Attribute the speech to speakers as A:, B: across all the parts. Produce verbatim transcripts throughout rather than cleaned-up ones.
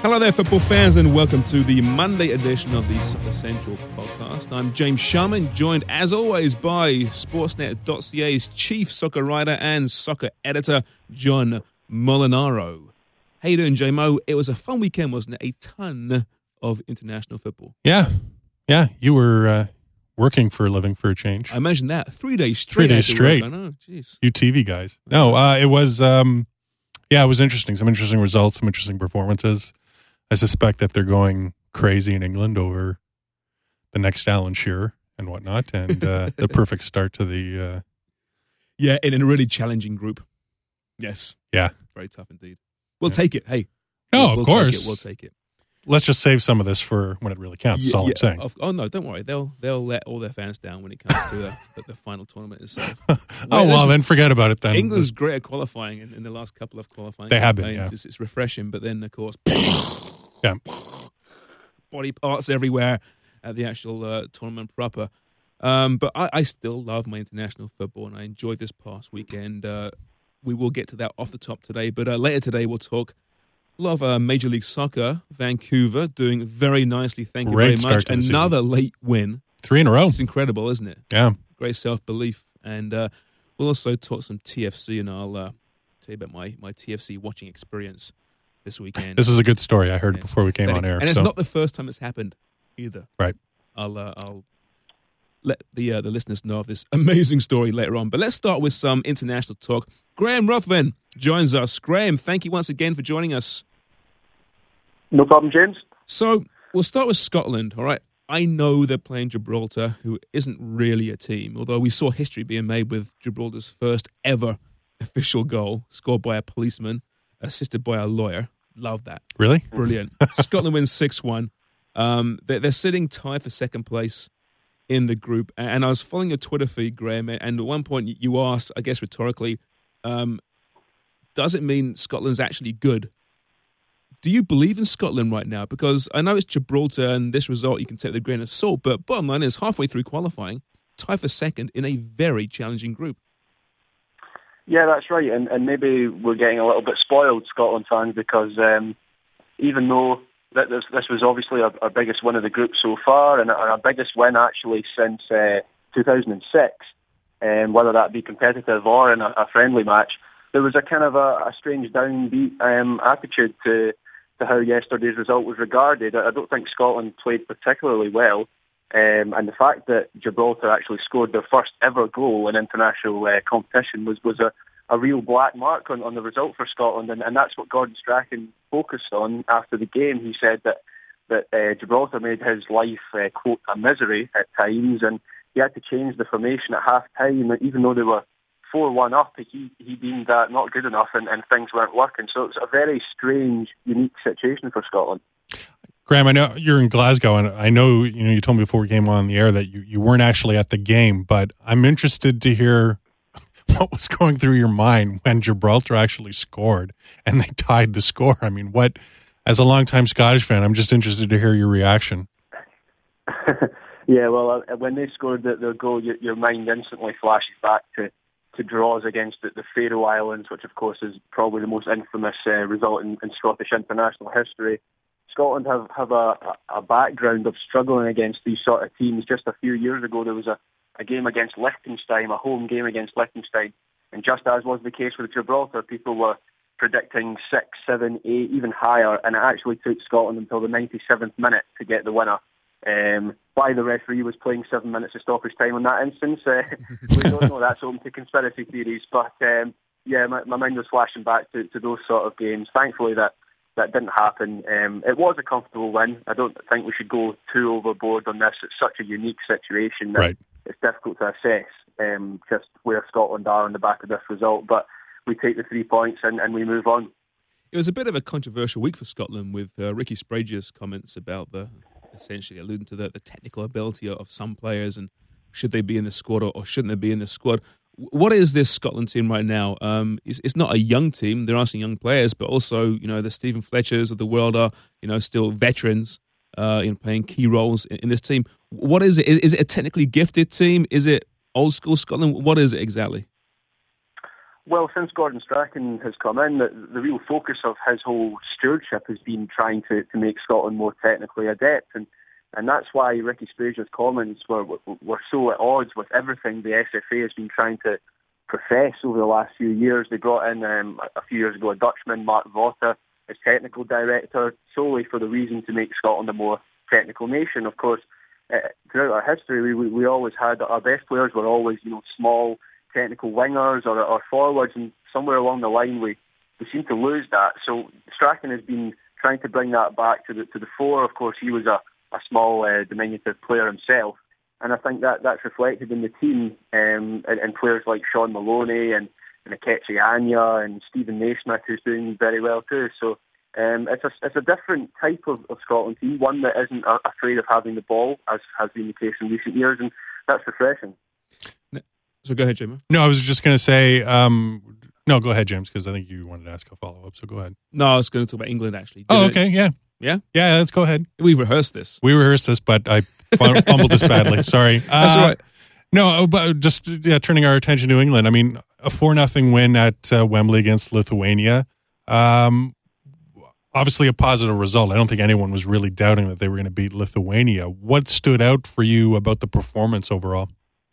A: Hello there, football fans, and welcome to the Monday edition of the Soccer Central podcast. I'm James Sharman, joined as always by Sportsnet dot c a's chief soccer writer and soccer editor, John Molinaro. How you doing, J-Mo? It was a fun weekend, wasn't it? A ton of international football.
B: Yeah, yeah. You were uh, working for a living for a change.
A: I imagine that. Three days straight.
B: Three days straight.
A: I know, jeez.
B: You T V guys. No, uh, it was, um, yeah, it was interesting. Some interesting results, some interesting performances. I suspect that they're going crazy in England over the next Alan Shearer and whatnot, and uh, the perfect start to the... Uh,
A: yeah, in a really challenging group. Yes.
B: Yeah.
A: Very tough indeed. We'll
B: yeah.
A: take it. Hey.
B: No,
A: we'll,
B: of
A: we'll
B: course.
A: Take it. We'll take it.
B: Let's just save some of this for when it really counts. That's
A: yeah,
B: all
A: yeah,
B: I'm saying.
A: Of, oh, no, don't worry. They'll they'll let all their fans down when it comes to the, the, the final tournament itself.
B: oh, well, well then forget about it then.
A: England's great at qualifying in, in the last couple of qualifying
B: They have been,
A: campaigns.
B: yeah.
A: It's, it's refreshing, but then, of course,
B: yeah.
A: body parts everywhere at the actual uh, tournament proper. Um, but I, I still love my international football, and I enjoyed this past weekend. Uh, we will get to that off the top today, but uh, later today we'll talk a lot of uh, Major League Soccer. Vancouver doing very nicely, thank you
B: Great
A: very much.
B: start to the
A: Another
B: season.
A: late win.
B: Three in a row.
A: It's incredible, isn't it?
B: Yeah.
A: Great self-belief. And uh, we'll also talk some T F C, and I'll uh, tell you about my, my T F C watching experience this weekend.
B: This is a good story. I heard
A: yeah,
B: before we came on air.
A: And it's
B: so.
A: not the first time it's happened either.
B: Right.
A: I'll uh, I'll let the uh, the listeners know of this amazing story later on. But let's start with some international talk. Graham Ruthven joins us. Graham, thank you once again for joining us.
C: No problem, James.
A: So we'll start with Scotland, all right? I know they're playing Gibraltar, who isn't really a team, although we saw history being made with Gibraltar's first ever official goal, scored by a policeman, assisted by a lawyer. Love that.
B: Really?
A: Brilliant. Scotland wins six one. Um, they're, they're sitting tied for second place in the group. And I was following your Twitter feed, Graham, and at one point you asked, I guess rhetorically, um, does it mean Scotland's actually good? Do you believe in Scotland right now? Because I know it's Gibraltar and this result you can take with a grain of salt, but bottom line is halfway through qualifying, tied for second in a very challenging group.
C: Yeah, that's right. And, and maybe we're getting a little bit spoiled, Scotland fans, because um, even though that this, this was obviously our, our biggest win of the group so far, and our, our biggest win actually since uh, two thousand six, um, whether that be competitive or in a, a friendly match, there was a kind of a, a strange downbeat um, attitude to to how yesterday's result was regarded. I don't think Scotland played particularly well, um, and the fact that Gibraltar actually scored their first ever goal in international uh, competition was, was a, a real black mark on, on the result for Scotland, and, and that's what Gordon Strachan focused on after the game. He said that, that uh, Gibraltar made his life, uh, quote, a misery at times, and he had to change the formation at half-time, even though they were four one up, he, he deemed that not good enough and, and things weren't working. So it's a very strange, unique situation for Scotland.
B: Graham, I know you're in Glasgow, and I know you know you told me before we came on the air that you, you weren't actually at the game, but I'm interested to hear what was going through your mind when Gibraltar actually scored and they tied the score. I mean, what, as a longtime Scottish fan, I'm just interested to hear your reaction.
C: Yeah, well, uh, when they scored the, the goal, your, your mind instantly flashes back to to draws against the, the Faroe Islands, which of course is probably the most infamous uh, result in, in Scottish international history. Scotland have, have a, a background of struggling against these sort of teams. Just a few years ago there was a, a game against Liechtenstein, a home game against Liechtenstein, and just as was the case with Gibraltar, people were predicting six, seven, eight, even higher, and it actually took Scotland until the ninety-seventh minute to get the winner. Um, why the referee was playing seven minutes of stoppage time in that instance, uh, we don't know. That's open to conspiracy theories. But um, yeah, my, my mind was flashing back to, to those sort of games. Thankfully, that that didn't happen. Um, it was a comfortable win. I don't think we should go too overboard on this. It's such a unique situation that
B: right.
C: It's difficult to assess um, just where Scotland are on the back of this result. But we take the three points and, and we move on.
A: It was a bit of a controversial week for Scotland with uh, Ricky Sprague's comments about the, essentially alluding to the, the technical ability of some players and should they be in the squad or, or shouldn't they be in the squad. What is this Scotland team right now? Um, it's, it's not a young team. There are some young players, but also, you know, the Stephen Fletchers of the world are, you know, still veterans uh, in playing key roles in, in this team. What is it? Is, is it a technically gifted team? Is it old school Scotland? What is it exactly?
C: Well, since Gordon Strachan has come in, the, the real focus of his whole stewardship has been trying to, to make Scotland more technically adept, and and that's why Ricky Sprazier's comments were, were were so at odds with everything the S F A has been trying to profess over the last few years. They brought in um, a few years ago a Dutchman, Mark Votta, as technical director, solely for the reason to make Scotland a more technical nation. Of course, uh, throughout our history, we, we always had our best players were always, you know, small technical wingers or, or forwards, and somewhere along the line we, we seem to lose that. So Strachan has been trying to bring that back to the to the fore. Of course, he was a, a small, uh, diminutive player himself, and I think that that's reflected in the team, um, and, and players like Sean Maloney and, and Akechi Anya and Stephen Naismith, who's doing very well too. So um, it's a it's a different type of, of Scotland team, one that isn't a, afraid of having the ball, as has been the case in recent years, and that's refreshing.
A: So go ahead, Jim.
B: No, I was just going to say, um, no, go ahead, James, because I think you wanted to ask a follow-up, so go ahead.
A: No, I was going to talk about England, actually. Did
B: oh,
A: it,
B: okay, yeah.
A: Yeah?
B: Yeah, let's go ahead.
A: We rehearsed this.
B: We rehearsed this, but I fumbled this badly. Sorry.
A: That's
B: uh,
A: all right.
B: No, but just yeah, turning our attention to England. I mean, a four nothing win at uh, Wembley against Lithuania. Um, obviously a positive result. I don't think anyone was really doubting that they were going to beat Lithuania. What stood out for you about the performance overall?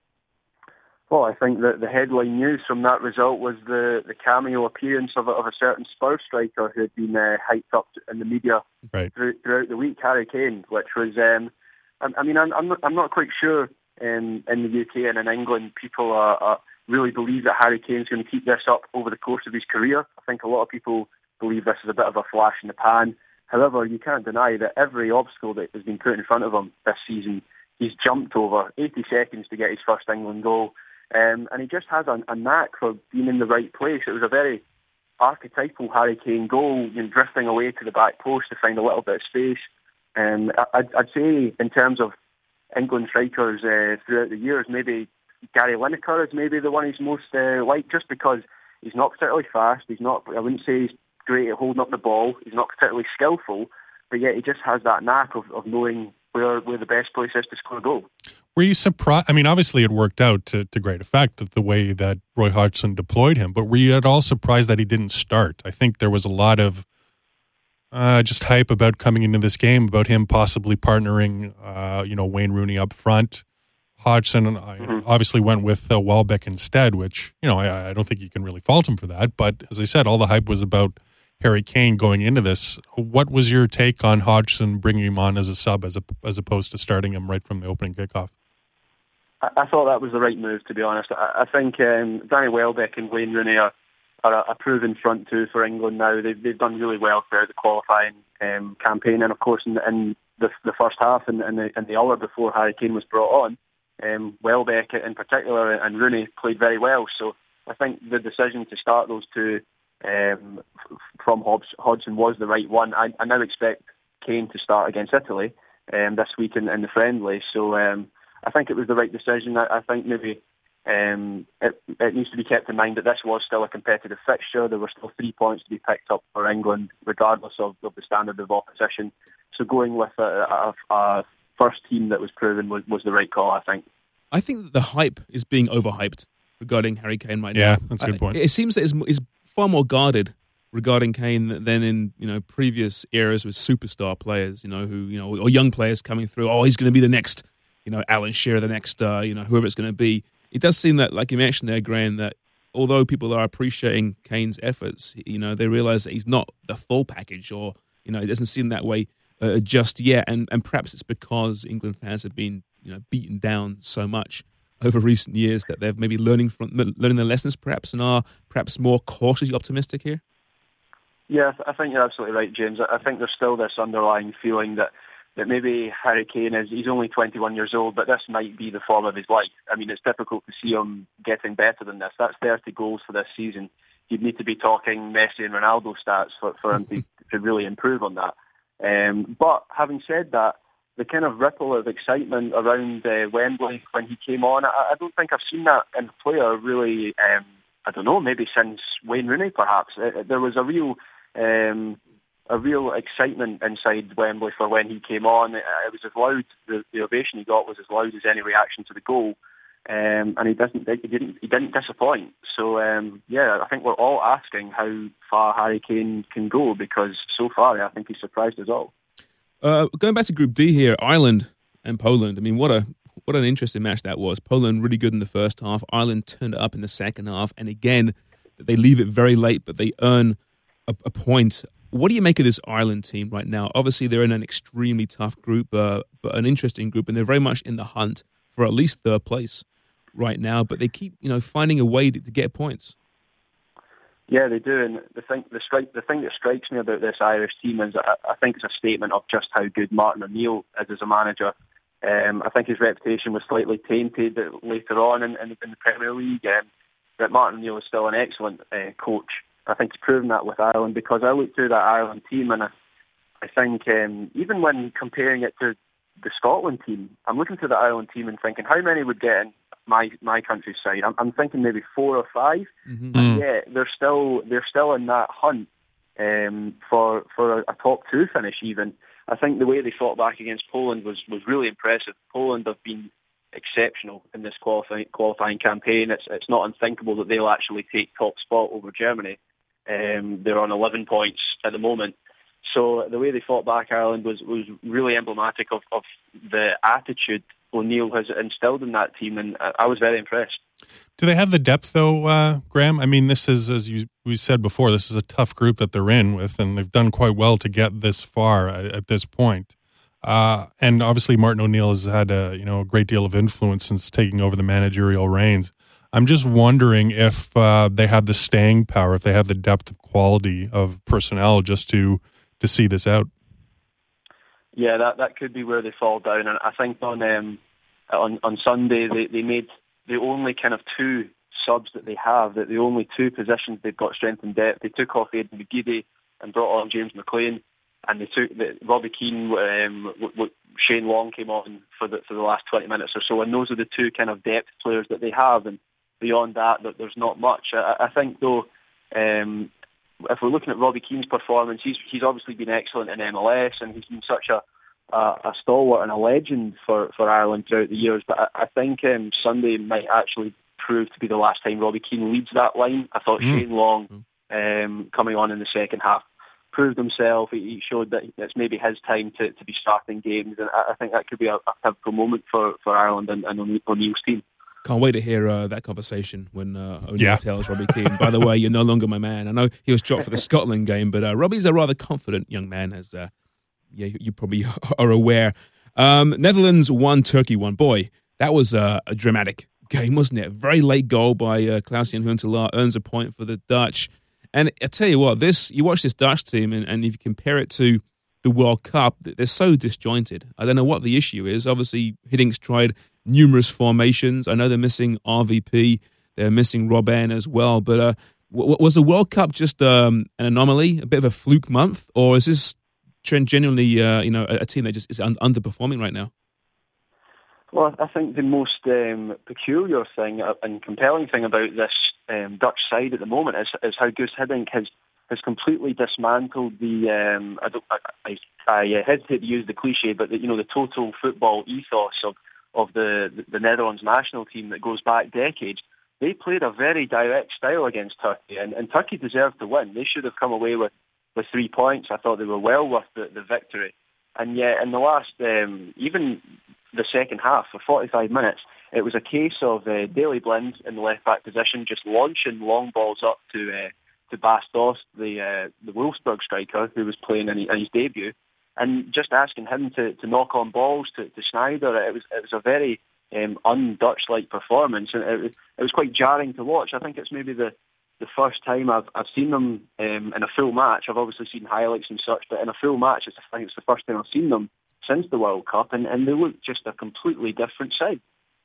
C: Well, I think that the headline news from that result was the, the cameo appearance of a, of a certain Spurs striker who had been uh, hyped up in the media
B: right.
C: through, throughout the week, Harry Kane, which was, um, I, I mean, I'm, I'm, not, I'm not quite sure um, in the U K and in England people are, are really believe that Harry Kane's going to keep this up over the course of his career. I think a lot of people believe this is a bit of a flash in the pan. However, you can't deny that every obstacle that has been put in front of him this season, he's jumped over eighty seconds to get his first England goal. Um, and he just has a, a knack for being in the right place. It was a very archetypal Harry Kane goal, you know, drifting away to the back post to find a little bit of space. Um, I'd, I'd say in terms of England strikers uh, throughout the years, maybe Gary Lineker is maybe the one he's most uh, liked, just because he's not particularly fast. He's not. I wouldn't say he's great at holding up the ball. He's not particularly skillful, but yet he just has that knack of, of knowing where where the best place is to score a goal.
B: Were you surprised? I mean, obviously it worked out to, to great effect, that the way that Roy Hodgson deployed him, but were you at all surprised that he didn't start? I think there was a lot of uh, just hype about coming into this game, about him possibly partnering, uh, you know, Wayne Rooney up front. Hodgson mm-hmm. obviously went with uh, Welbeck instead, which, you know, I, I don't think you can really fault him for that. But as I said, all the hype was about Harry Kane going into this. What was your take on Hodgson bringing him on as a sub as a, as opposed to starting him right from the opening kickoff?
C: I, I thought that was the right move, to be honest. I, I think um, Danny Welbeck and Wayne Rooney are, are a, a proven front two for England now. They've, they've done really well throughout the qualifying um, campaign, and of course in, in the, the first half and, and, the, and the hour before Harry Kane was brought on, um, Welbeck in particular and Rooney played very well. So I think the decision to start those two Um, from Hodgson was the right one. I, I now expect Kane to start against Italy um, this week in, in the friendly, so um, I think it was the right decision. I, I think maybe um, it, it needs to be kept in mind that this was still a competitive fixture. There were still three points to be picked up for England, regardless of, of the standard of opposition. So going with a, a, a first team that was proven was, was the right call, I think.
A: I think that the hype is being overhyped regarding Harry Kane right now.
B: Yeah, that's a good point.
A: I, it seems that it's, it's far more guarded regarding Kane than in, you know, previous eras with superstar players, you know, who, you know, or young players coming through. Oh, he's going to be the next, you know, Alan Shearer, the next, uh, you know, whoever it's going to be. It does seem that, like you mentioned there, Graham, that although people are appreciating Kane's efforts, you know, they realise that he's not the full package, or, you know, it doesn't seem that way uh, just yet. And and perhaps it's because England fans have been, you know, beaten down so much over recent years that they're maybe learning from learning their lessons, perhaps, and are perhaps more cautiously optimistic here.
C: Yeah, I think you're absolutely right, James. I think there's still this underlying feeling that, that maybe Harry Kane is, he's only twenty-one years old, but this might be the form of his life. I mean, it's difficult to see him getting better than this. That's thirty goals for this season. You'd need to be talking Messi and Ronaldo stats for, for him to, to really improve on that. Um, but having said that, the kind of ripple of excitement around uh, Wembley when he came on, I, I don't think I've seen that in a player really, um, I don't know, maybe since Wayne Rooney perhaps. Uh, there was a real um, a real excitement inside Wembley for when he came on. It was as loud, the, the ovation he got was as loud as any reaction to the goal. Um, and he doesn't. He didn't. He didn't disappoint. So um, yeah, I think we're all asking how far Harry Kane can go, because so far I think he's surprised us all.
A: Uh, going back to Group D here, Ireland and Poland. I mean, what a what an interesting match that was. Poland really good in the first half. Ireland turned it up in the second half, and again, they leave it very late, but they earn a, a point. What do you make of this Ireland team right now? Obviously, they're in an extremely tough group, uh, but an interesting group, and they're very much in the hunt for at least third place right now, but they keep, you know, finding a way to, to get points.
C: Yeah, they do, and the thing, the strike, the thing that strikes me about this Irish team is I, I think it's a statement of just how good Martin O'Neill is as a manager. Um, I think his reputation was slightly tainted later on in, in, in the Premier League, um, but Martin O'Neill is still an excellent uh, coach. I think he's proven that with Ireland, because I look through that Ireland team and I, I think um, even when comparing it to the Scotland team, I'm looking to the Ireland team and thinking how many would get in my my country's side. I'm, I'm thinking maybe four or five, mm-hmm. and yet they're still they're still in that hunt um, for for a, a top two finish. Even I think the way they fought back against Poland was, was really impressive. Poland have been exceptional in this qualifying qualifying campaign. It's it's not unthinkable that they'll actually take top spot over Germany. Um, they're on eleven points at the moment. So the way they fought back Ireland was, was really emblematic of, of the attitude O'Neill has instilled in that team, and I was very impressed.
B: Do they have the depth, though, uh, Graham? I mean, this is, as you we said before, this is a tough group that they're in with, and they've done quite well to get this far at, at this point. Uh, and obviously, Martin O'Neill has had a you know a great deal of influence since taking over the managerial reins. I'm just wondering if uh, they have the staying power, if they have the depth of quality of personnel just to to see this out.
C: Yeah, that that could be where they fall down. And I think on um, on on Sunday they, they made the only kind of two subs that they have, that the only two positions they've got strength and depth. They took off Aidan McGeady and brought on James McLean, and they took the, Robbie Keane, um, w- w- Shane Long came on for the for the last twenty minutes or so, and those are the two kind of depth players that they have. And beyond that, that there's not much. I, I think though. Um, If we're looking at Robbie Keane's performance, he's he's obviously been excellent in M L S, and he's been such a a, a stalwart and a legend for, for Ireland throughout the years. But I, I think um, Sunday might actually prove to be the last time Robbie Keane leads that line. I thought mm. Shane Long, um, coming on in the second half, proved himself. He, he showed that it's maybe his time to, to be starting games, and I, I think that could be a, a pivotal moment for, for Ireland and, and O'Neill's team.
A: Can't wait to hear uh, that conversation when uh, O'Neill
B: yeah.
A: tells Robbie Keane, by the way, you're no longer my man. I know he was dropped for the Scotland game, but uh, Robbie's a rather confident young man, as uh, yeah, you probably are aware. Um, Netherlands won, Turkey won. Boy, that was uh, a dramatic game, wasn't it? A very late goal by uh, Klaas-Jan Huntelaar earns a point for the Dutch. And I tell you what, this you watch this Dutch team, and, and if you compare it to the World Cup, they're so disjointed. I don't know what the issue is. Obviously, Hiddink tried numerous formations. I know they're missing R V P. They're missing Robben as well. But uh, w- was the World Cup just um, an anomaly, a bit of a fluke month, or is this genuinely, uh, you know, a, a team that just is un- underperforming right now?
C: Well, I think the most um, peculiar thing and compelling thing about this um, Dutch side at the moment is, is how Guus Hiddink has has completely dismantled the. Um, I, don't, I, I, I hesitate to use the cliche, but the, you know the total football ethos of. of the, the Netherlands national team that goes back decades. They played a very direct style against Turkey, and, and Turkey deserved to win. They should have come away with, with three points. I thought they were well worth the, the victory. And yet, in the last, um, even the second half, for forty-five minutes, it was a case of uh, Daley Blind in the left-back position, just launching long balls up to uh, to Bas Dost, the, uh, the Wolfsburg striker, who was playing in, in his debut, and just asking him to, to knock on balls to, to Schneider. It was it was a very um, un-Dutch-like performance, and it was, it was quite jarring to watch. I think it's maybe the, the first time I've I've seen them um, in a full match. I've obviously seen highlights and such, but in a full match, it's, I think it's the first time I've seen them since the World Cup, and, and they look just a completely different side.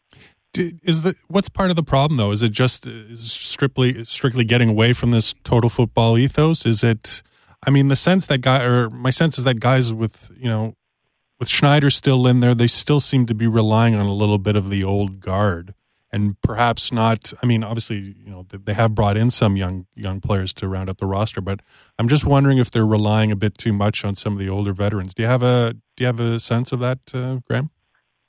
B: Is the what's part of the problem though? Is it just is strictly strictly getting away from this total football ethos? Is it? I mean, the sense that guy, or my sense is that guys with, you know, with Schneider still in there, they still seem to be relying on a little bit of the old guard, and perhaps not. I mean, obviously, you know, they have brought in some young young players to round up the roster, but I'm just wondering if they're relying a bit too much on some of the older veterans. Do you have a Do you have a sense of that, uh, Graham?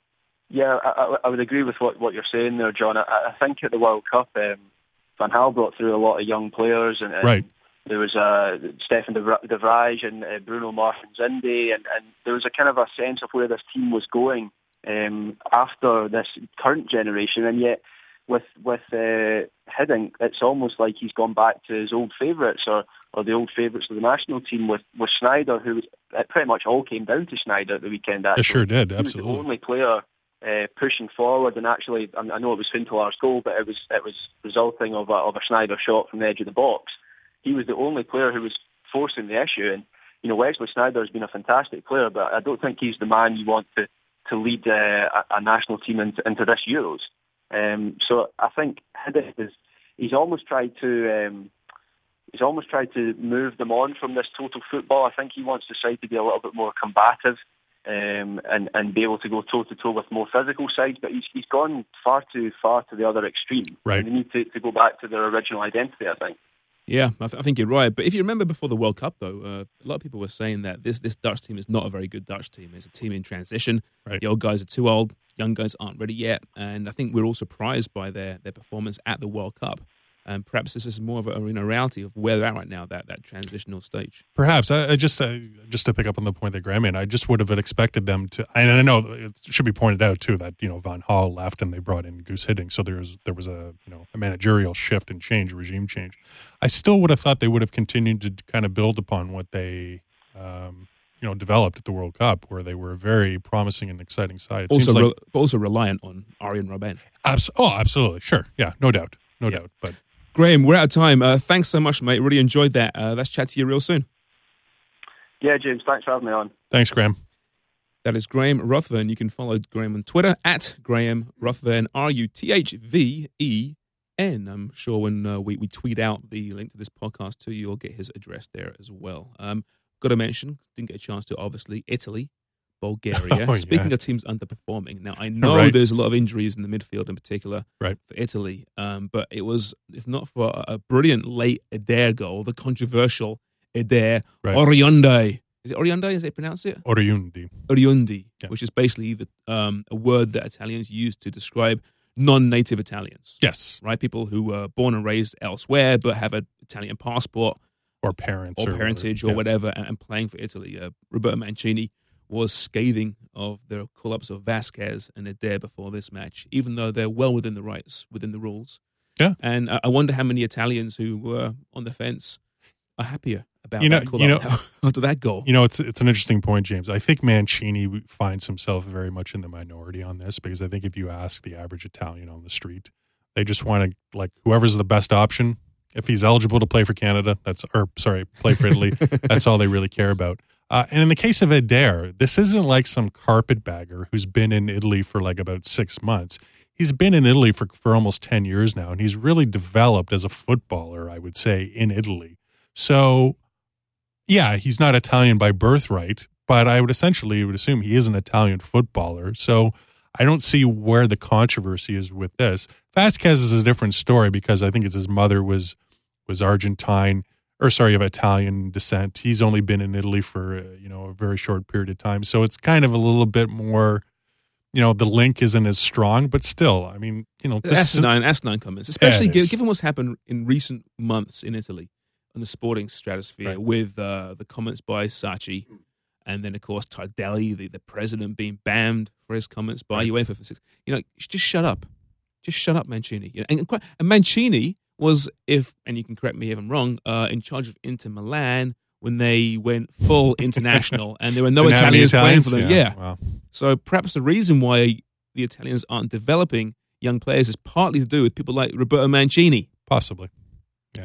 C: Yeah, I, I would agree with what, what you're saying there, John. I, I think at the World Cup, um, Van Gaal brought through a lot of young players, and, and
B: right.
C: there was uh, Stefan de Vrij and uh, Bruno Martins Indi, and, and there was a kind of a sense of where this team was going um, after this current generation, and yet with with uh, Hiddink, it's almost like he's gone back to his old favourites, or, or the old favourites of the national team with, with Sneijder, who was, it pretty much all came down to Sneijder at the weekend. Actually.
B: It sure did, absolutely.
C: He was the only player uh, pushing forward, and actually, I know it was Huntelaar's goal, but it was it was resulting of a, of a Sneijder shot from the edge of the box. He was the only player who was forcing the issue, and you know Wesley Sneijder has been a fantastic player, but I don't think he's the man you want to to lead uh, a, a national team into, into this Euros. Um, so I think Hiddink is he's almost tried to um, he's almost tried to move them on from this total football. I think he wants the side to be a little bit more combative um, and and be able to go toe to toe with more physical sides. But he's he's gone far too far to the other extreme.
B: Right.
C: And they need to, to go back to their original identity, I think.
A: Yeah, I, th- I think you're right. But if you remember before the World Cup, though, uh, a lot of people were saying that this this Dutch team is not a very good Dutch team. It's a team in transition.
B: Right.
A: The old guys are too old. Young guys aren't ready yet. And I think we're all surprised by their, their performance at the World Cup. And perhaps this is more of a, a reality of where they're at right now, that, that transitional stage.
B: Perhaps. I, I just uh, just to pick up on the point that Graham made, I just would have expected them to, and I know it should be pointed out too that, you know, Van Gaal left and they brought in Guus Hiddink, so there was there was a, you know, a managerial shift and change, regime change. I still would have thought they would have continued to kind of build upon what they um, you know, developed at the World Cup, where they were a very promising and exciting side. It
A: also,
B: seems like,
A: re- but also reliant on Arjen Robben.
B: Abs- oh, absolutely, sure, yeah, no doubt, no
A: Yeah.
B: doubt, but.
A: Graham, we're out of time. Uh, thanks so much, mate. Really enjoyed that. Uh, let's chat to you real soon.
C: Yeah, James, thanks for having me on.
B: Thanks, Graham.
A: That is Graham Ruthven. You can follow Graham on Twitter at Graham Ruthven, R U T H V E N. I'm sure when uh, we, we tweet out the link to this podcast to you, you'll get his address there as well. Um, got to mention, didn't get a chance to, obviously, Italy, Bulgaria.
B: Oh, yeah.
A: Speaking of teams underperforming, now I know
B: Right.
A: there's a lot of injuries in the midfield in particular
B: Right.
A: for Italy, um, but it was, if not for a, a brilliant late Eder goal, the controversial Eder
B: Right.
A: Oriundi. Is it Oriundi? Is it pronounce it?
B: Oriundi.
A: Oriundi,
B: Yeah.
A: which is basically the, um, a word that Italians use to describe non-native Italians.
B: Yes.
A: Right? People who were born and raised elsewhere but have an Italian passport
B: Or parents.
A: or
B: or
A: parentage
B: whatever.
A: or whatever and, and playing for Italy. Uh, Roberto Mancini was scathing of the call-ups of Vasquez and Eder before this match, even though they're well within the rights, within the rules.
B: Yeah.
A: And I I wonder how many Italians who were on the fence are happier about
B: You know-
A: that call-up
B: you know-
A: now after that goal.
B: You know, it's it's an interesting point, James. I think Mancini finds himself very much in the minority on this, because I think if you ask the average Italian on the street, they just want to, like, whoever's the best option. If he's eligible to play for Canada, that's or sorry, play for Italy, that's all they really care about. Uh, and in the case of Eder, this isn't like some carpetbagger who's been in Italy for like about six months. He's been in Italy for, for almost ten years now, and he's really developed as a footballer, I would say, in Italy. So, yeah, he's not Italian by birthright, but I would essentially would assume he is an Italian footballer. So I don't see where the controversy is with this. Vasquez is a different story, because I think it's his mother was was Argentine, or sorry, of Italian descent. He's only been in Italy for, uh, you know, a very short period of time. So it's kind of a little bit more, you know, the link isn't as strong, but still, I mean, you know. This
A: asinine, asinine comments, especially
B: Yeah, it
A: given,
B: is.
A: given what's happened in recent months in Italy in the sporting stratosphere,
B: Right.
A: with uh, the comments by Sacchi, and then, of course, Tardelli, the, the president, being banned for his comments by
B: Right.
A: UEFA for six. You know, just shut up. Just shut up, Mancini. You know, and, quite- and Mancini was, if, and you can correct me if I'm wrong, uh, in charge of Inter Milan when they went full international and there were no
B: Didn't have any
A: Italians playing for them.
B: Italians?
A: Yeah.
B: Wow.
A: So perhaps the reason why the Italians aren't developing young players is partly to do with people like Roberto Mancini.
B: Possibly. Yeah.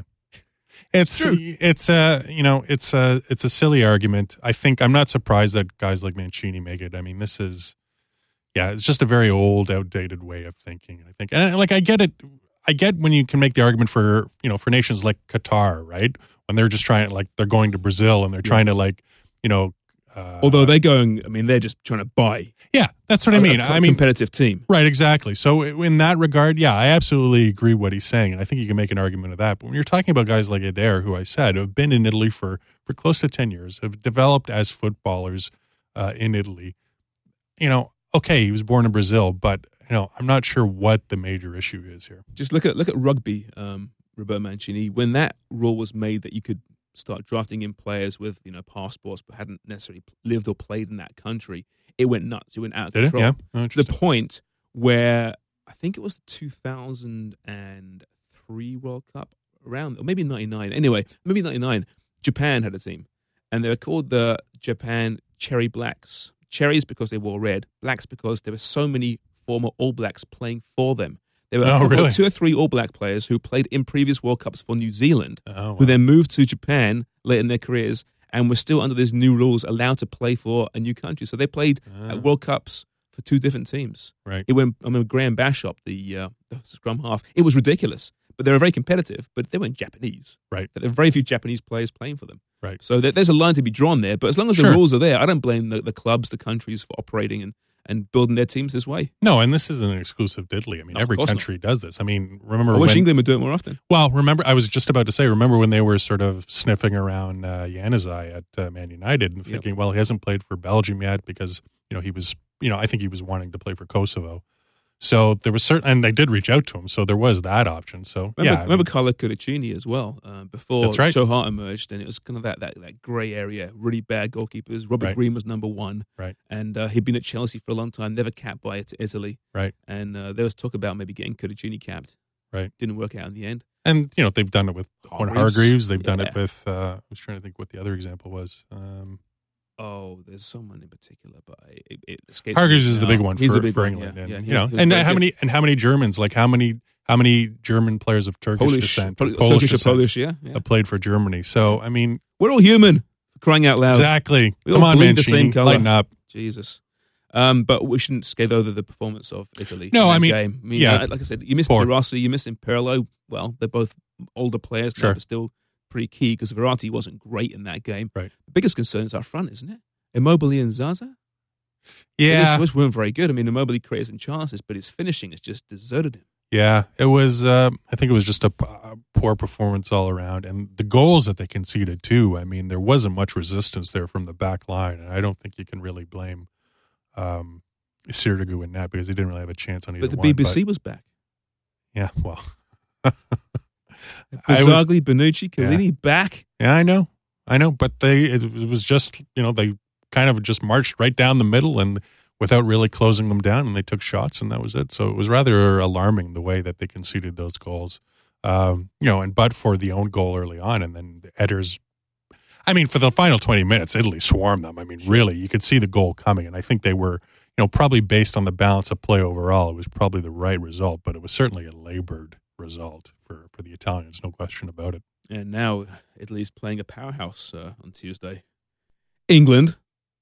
B: It's
A: True.
B: it's uh you know, it's a it's a silly argument. I think I'm not surprised that guys like Mancini make it. I mean, this is yeah, it's just a very old, outdated way of thinking, I think. And like I get it I get when you can make the argument for, you know, for nations like Qatar, right? When they're just trying, like, they're going to Brazil and they're trying to, like, you know, uh,
A: Although they're going, I mean, they're just trying to buy.
B: yeah, that's what I
A: a-
B: mean.
A: a
B: I mean,
A: competitive team.
B: right, exactly. So in that regard, yeah, I absolutely agree what he's saying, and I think you can make an argument of that. But when you're talking about guys like Eder, who I said have been in Italy for, for close to ten years, have developed as footballers uh, in Italy, you know, okay, he was born in Brazil, but you know, I'm not sure what the major issue is here.
A: Just look at look at rugby, um, Roberto Mancini. When that rule was made that you could start drafting in players with you know passports but hadn't necessarily lived or played in that country, it went nuts. It went out of
B: Did
A: control.
B: it? Yeah. Oh,
A: to the point where I think it was the two thousand three World Cup around, or maybe ninety-nine. Anyway, maybe ninety-nine. Japan had a team, and they were called the Japan Cherry Blacks. Cherries because they wore red, blacks because there were so many former All Blacks playing for them. There were
B: Oh, really?
A: two or three All Black players who played in previous World Cups for New Zealand,
B: Oh, wow.
A: who then moved to Japan late in their careers and were still under these new rules allowed to play for a new country. So they played
B: Ah.
A: at World Cups for two different teams.
B: Right.
A: It went, I mean, Graham Bashop, the, uh, the scrum half, it was ridiculous. But they were very competitive, but they weren't Japanese.
B: Right.
A: There were very few Japanese players playing for them.
B: Right.
A: So there, there's a line to be drawn there. But as long as
B: Sure.
A: the rules are there, I don't blame the, the clubs, the countries for operating and, and building their teams this way.
B: No, and this isn't an exclusive to Italy. I mean,
A: No, of
B: every
A: course not.
B: country does this. I mean, remember
A: I wish
B: when,
A: England would do it more often.
B: well, remember, I was just about to say, remember when they were sort of sniffing around uh, Januzaj at uh, Man United and thinking, well, he hasn't played for Belgium yet because, you know, he was, you know, I think he was wanting to play for Kosovo. So there was certain, and they did reach out to him. So there was that option. So
A: Remember,
B: yeah, I
A: remember
B: mean,
A: Carlo Cudicini as well, uh, before
B: That's right.
A: Joe Hart emerged, and it was kind of that, that, that grey area, really bad goalkeepers. Robert
B: Right.
A: Green was number one,
B: Right.
A: and uh, he'd been at Chelsea for a long time, never capped by it- Italy.
B: right.
A: And uh, there was talk about maybe getting Cudicini capped.
B: Right.
A: Didn't work out in the end.
B: And you know they've done it with Horn
A: Hargreaves.
B: Hargreaves. They've done it
A: Yeah.
B: with. Uh, I was trying to think what the other example was. Um,
A: Oh, there's someone in particular, but I- it, it escapes me
B: Hargreaves is the
A: now.
B: big one
A: He's
B: for,
A: a big
B: for
A: one,
B: England,
A: yeah,
B: and
A: yeah,
B: you
A: he-
B: know,
A: he was
B: and
A: very
B: how
A: good.
B: many and how many Germans? Like how many how many German players of Turkish
A: Polish,
B: descent,
A: Pol-
B: or Polish
A: Turkish or
B: descent,
A: Polish, yeah, yeah.
B: have played for Germany? So I mean,
A: We're all human, for crying out loud.
B: exactly.
A: We
B: Come
A: all
B: on,
A: bleed
B: man,
A: the same colour.
B: lighten up.
A: Jesus. Um, but we shouldn't scathe over the performance of Italy.
B: No,
A: in that
B: I mean,
A: game. I mean,
B: yeah.
A: uh, like I said, you missed
B: Poor.
A: Rossi, you missed Imperlo. Well, they're both older players, now,
B: Sure.
A: but still pretty key because Verratti wasn't great in that game.
B: Right.
A: The biggest concern is our front, isn't it? Immobile and Zaza.
B: Yeah,
A: This weren't very good. I mean, Immobile created some chances, but his finishing has just deserted him.
B: yeah. It was. Uh, I think it was just a, p- a poor performance all around, and the goals that they conceded too. I mean, there wasn't much resistance there from the back line, and I don't think you can really blame um, Sirigu in that because he didn't really have a chance on either
A: But the
B: one.
A: B B C was back.
B: Yeah, well, I was-
A: Bazzagli, Bonucci, Chiellini back.
B: yeah, I know, I know, but they it was just you know they kind of just marched right down the middle and without really closing them down, and they took shots, and that was it. So it was rather alarming the way that they conceded those goals, um, you know, and but for the own goal early on, and then the Edders. I mean, for the final twenty minutes, Italy swarmed them. I mean, really, you could see the goal coming, and I think they were, you know, probably based on the balance of play overall, it was probably the right result, but it was certainly a labored result for, for the Italians, no question about it.
A: And now Italy's playing a powerhouse uh, on Tuesday. England.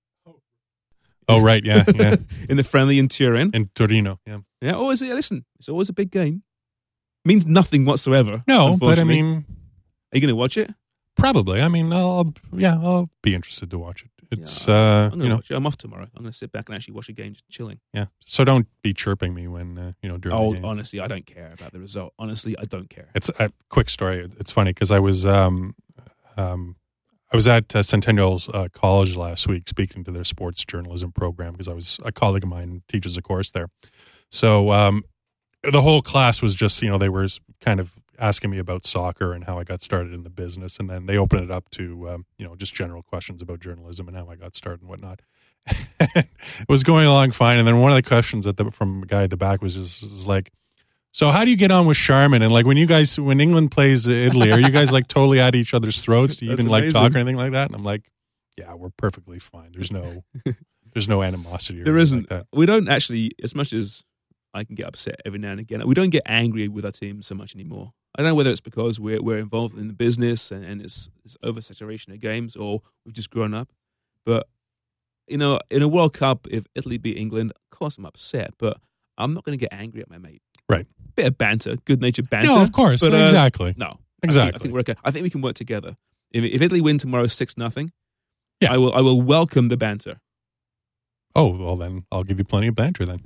B: Oh, right, yeah, yeah.
A: in the friendly in Turin.
B: In Torino, yeah.
A: Yeah, always, yeah, listen, it's always a big game. Means nothing whatsoever.
B: No, but I
A: unfortunately.
B: mean,
A: Are you going to watch it?
B: probably. I mean, I'll, yeah, I'll be interested to watch it. It's,
A: Yeah,
B: uh,
A: I'm
B: you
A: going to
B: know,
A: watch it. I'm off tomorrow. I'm going to sit back and actually watch a game just chilling.
B: yeah. So don't be chirping me when, uh, you know, during
A: Oh,
B: the game.
A: honestly, I don't care about the result. Honestly, I don't care.
B: It's a quick story. It's funny because I was um, um, I was at uh, Centennial uh, College last week speaking to their sports journalism program because I was a colleague of mine teaches a course there. So um, the whole class was just, you know, they were kind of asking me about soccer and how I got started in the business, and then they opened it up to um, you know just general questions about journalism and how I got started and whatnot. It was going along fine, and then one of the questions at the, from a guy at the back was just was like, "So how do you get on with Charmin? And like when you guys when England plays Italy, are you guys like totally at each other's throats? Do you
A: That's
B: even like talk
A: amazing.
B: or anything like that?" And I'm like, "Yeah, we're perfectly fine. There's no there's no animosity. Or
A: There
B: anything
A: isn't.
B: like that."
A: We don't actually, as much as I can get upset every now and again, we don't get angry with our team so much anymore. I don't know whether it's because we're we're involved in the business and, and it's, it's oversaturation of games, or we've just grown up. But you know, in a World Cup, if Italy beat England, of course I'm upset, but I'm not going to get angry at my mate.
B: Right.
A: Bit of banter, good natured banter.
B: No, of course,
A: but, uh,
B: exactly.
A: No, I think,
B: Exactly.
A: I think we're okay. I think we can work together. If, if Italy win tomorrow six nothing,
B: Yeah.
A: I will I will welcome the banter.
B: Oh, well, then I'll give you plenty of banter then.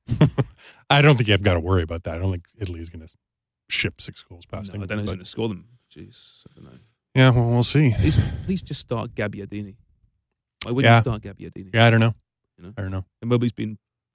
B: I don't think you've got to worry about that. I don't think Italy is going to ship six goals past
A: No, I
B: England.
A: don't know who's
B: but-
A: going to score them. Jeez, I don't know.
B: yeah, well, we'll see.
A: Please, please just start Gabbiadini. Why wouldn't
B: Yeah.
A: you start Gabbiadini?
B: Yeah, I don't know.
A: You know?
B: I don't know.
A: And Mobley's been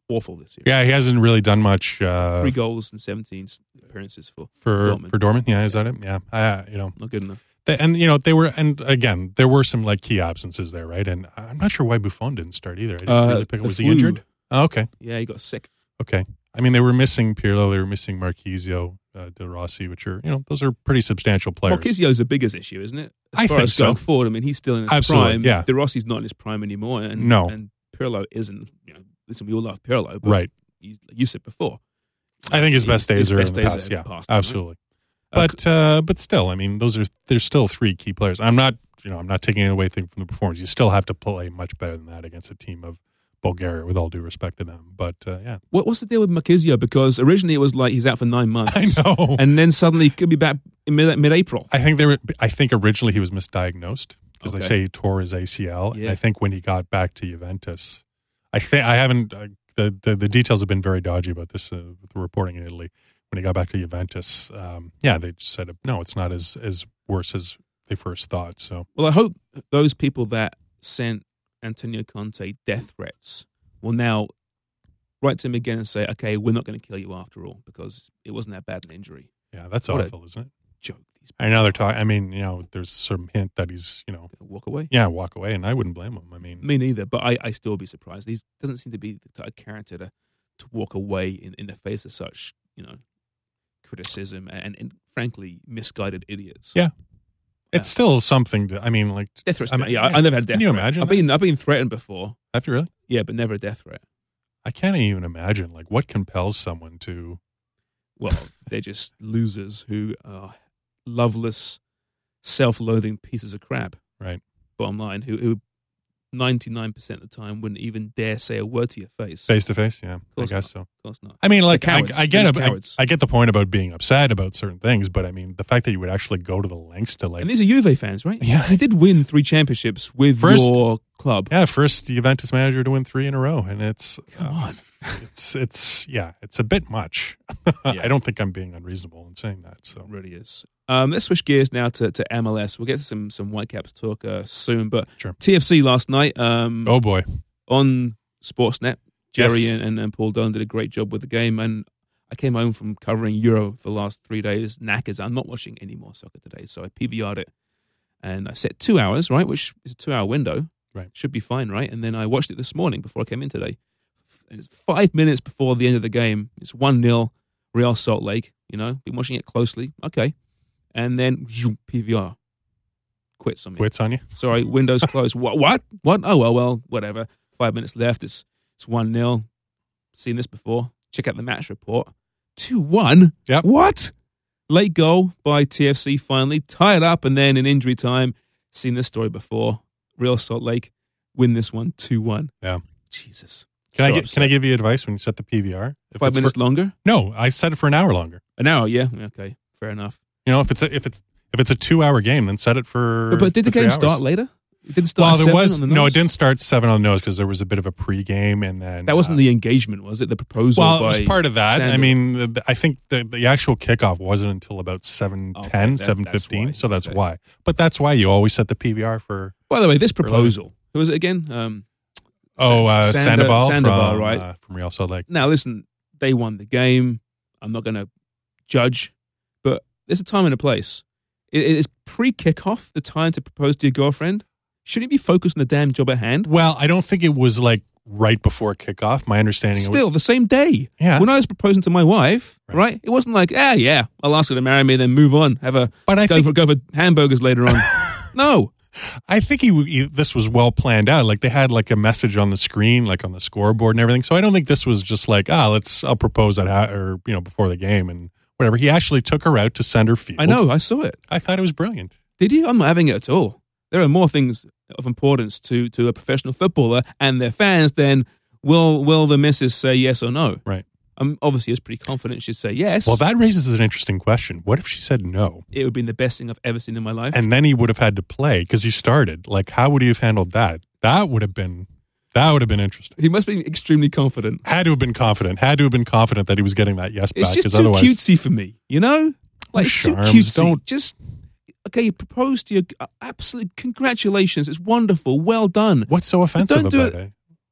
A: awful this year.
B: Yeah, he hasn't really done much. Uh,
A: Three goals and seventeen appearances for
B: for
A: Dortmund.
B: for Dortmund. Yeah, is that it? Yeah, uh, you know,
A: Not good enough.
B: they, and you know they were, and again, there were some like key absences there, right? And I'm not sure why Buffon didn't start either. I didn't
A: Uh,
B: really pick up.
A: the
B: Was he
A: flu.
B: injured? Oh, okay,
A: Yeah, he got sick.
B: okay. I mean, they were missing Pirlo, they were missing Marquisio, uh, De Rossi, which are you know those are pretty substantial players.
A: Marquisio's the biggest issue, isn't it? As
B: I
A: far
B: think
A: as
B: so.
A: going forward, I mean, he's still in his
B: Absolutely,
A: prime.
B: yeah.
A: De Rossi's not in his prime anymore, and
B: No.
A: and Pirlo isn't. You know, listen, we all love Pirlo, but
B: Right.
A: you, you said before.
B: I think his best days
A: His
B: are
A: best
B: in the
A: days
B: past.
A: are
B: Yeah,
A: past, right?
B: absolutely.
A: Uh,
B: But uh, but still, I mean, those are there's still three key players. I'm not you know I'm not taking away thing from the performance. You still have to play much better than that against a team of Bulgaria, with all due respect to them. But uh, yeah,
A: What, what's the deal with Marquisio? Because originally it was like he's out for nine months.
B: I know.
A: And then suddenly he could be back in mid, mid-April.
B: I think they were. I think originally he was misdiagnosed because
A: Okay.
B: they say he tore his A C L. And
A: Yeah.
B: I think when he got back to Juventus, I think I haven't. Uh, the, the the details have been very dodgy about this uh, with the reporting in Italy. When he got back to Juventus, um, yeah, they just said no, it's not as as worse as they first thought. So
A: Well, I hope those people that sent Antonio Conte death threats will now write to him again and say, okay, we're not going to kill you after all because it wasn't that bad an injury.
B: yeah, that's
A: What a-
B: awful, isn't it?
A: Joke. These
B: I know they're talking. I mean, you know, there's some hint that he's, you know,
A: people walk away.
B: yeah, walk away, and I wouldn't blame him. I mean,
A: Me neither, but I, I still be surprised. He doesn't seem to be the type of character to, to walk away in, in the face of such, you know, criticism and, and frankly, misguided idiots.
B: Yeah. it's still something to. I mean, like
A: Death threats.
B: I mean,
A: yeah, I, I never had a death
B: Can you
A: threat.
B: imagine?
A: I've
B: that?
A: been, I've been threatened before.
B: Have you really?
A: Yeah, but never a death threat.
B: I can't even imagine. Like, what compels someone to?
A: Well, they're just losers who are loveless, self-loathing pieces of crap.
B: Right.
A: Bottom line, who, who ninety-nine percent of the time wouldn't even dare say a word to your face.
B: Face to face, yeah, I
A: course
B: guess
A: not.
B: so.
A: Of course not.
B: I mean, like,
A: They're
B: I,
A: cowards.
B: I get
A: They're
B: it.
A: just
B: I,
A: cowards.
B: I get the point about being upset about certain things, but I mean, the fact that you would actually go to the lengths to like,
A: And these are Juve fans, right?
B: Yeah.
A: He did win three championships with
B: First-
A: your club.
B: yeah, first Juventus manager to win three in a row, and it's
A: Come
B: uh,
A: on.
B: it's it's yeah, it's a bit much.
A: Yeah.
B: I don't think I'm being unreasonable in saying that.
A: It
B: So
A: really is. Um, let's switch gears now to, to M L S. We'll get to some, some Whitecaps talk uh, soon, but
B: Sure.
A: T F C last night um,
B: oh boy,
A: on Sportsnet. Jerry
B: Yes.
A: and, and, and Paul Dunn did a great job with the game, and I came home from covering Euro for the last three days, knackered. I'm not watching any more soccer today, so I P V R'd it, and I set two hours, right, which is a two-hour window.
B: Right.
A: Should be fine, right? And then I watched it this morning before I came in today. And it's five minutes before the end of the game. It's one nil, Real Salt Lake, you know, been watching it closely. Okay. And then zoom, P V R quits on me.
B: quits on you.
A: Sorry, windows closed. What? What? What? Oh, well, well, whatever. Five minutes left. It's it's one nil. Seen this before. Check out the match report. two one.
B: Yep.
A: What? Late goal by T F C finally. Tied up and then in injury time. Seen this story before. Real Salt Lake win this one two one.
B: Yeah.
A: Jesus.
B: Can I
A: So
B: get,
A: upset.
B: can I give you advice when you set the P V R? If
A: Five
B: it's
A: minutes
B: for,
A: longer?
B: no, I set it for an hour longer.
A: An hour, yeah. Okay, fair enough.
B: You know, if it's a, if it's if it's a two hour game, then set it for.
A: But, but did the
B: for three
A: game
B: hours.
A: start later? It didn't start
B: Well,
A: at
B: there
A: seven
B: was
A: on the
B: no.
A: nose?
B: It didn't start seven on the nose because there was a bit of a pre-game, and then
A: That wasn't
B: uh,
A: the engagement, was it? The proposal
B: Well,
A: by
B: it was part of that. I
A: Sandro.
B: mean, the, I think the, the actual kickoff wasn't until about seven
A: Okay,
B: ten,
A: that-
B: seven
A: that's
B: fifteen.
A: why.
B: So that's
A: Okay.
B: why. But that's why you always set the P V R for.
A: By the way, this proposal, who was it again? Um,
B: Oh, uh,
A: Sand-
B: Sandoval,
A: Sandoval,
B: from,
A: right?
B: uh, from Real Salt Lake.
A: Now, listen, they won the game. I'm not going to judge, but there's a time and a place. It, it is pre-kickoff the time to propose to your girlfriend. Shouldn't you be focused on the damn job at hand?
B: Well, I don't think it was like right before kickoff. My understanding. it was,
A: Still, the same day.
B: Yeah.
A: When I was proposing to my wife,
B: Right.
A: right? It wasn't like, ah, yeah, I'll ask her to marry me, then move on, have a
B: But I
A: go
B: think
A: for go for hamburgers later on. No,
B: I think he, he this was well planned out. Like they had like a message on the screen, like on the scoreboard and everything. So I don't think this was just like, ah, let's I'll propose at ha- or you know before the game and whatever. He actually took her out to center field.
A: I know, I saw it.
B: I thought it was brilliant.
A: Did you? I'm not having it at all. There are more things of importance to, to a professional footballer and their fans than will will the missus say yes or no.
B: Right.
A: I'm obviously is pretty confident she'd say yes.
B: Well, that raises an interesting question. What if she said no?
A: It would have been the best thing I've ever seen in my life.
B: And then he would have had to play because he started. Like, how would he have handled that? That would have been that would have been interesting.
A: He must be extremely confident.
B: Had to have been confident. Had to have been confident that he was getting that yes
A: It's
B: back.
A: just
B: Because
A: too
B: otherwise,
A: cutesy for me, you know? Like, it's too
B: charms,
A: cutesy.
B: don't-
A: Just, okay, you proposed to your, uh, absolute congratulations. It's wonderful. Well done.
B: what's so offensive
A: don't do
B: about
A: it-
B: it?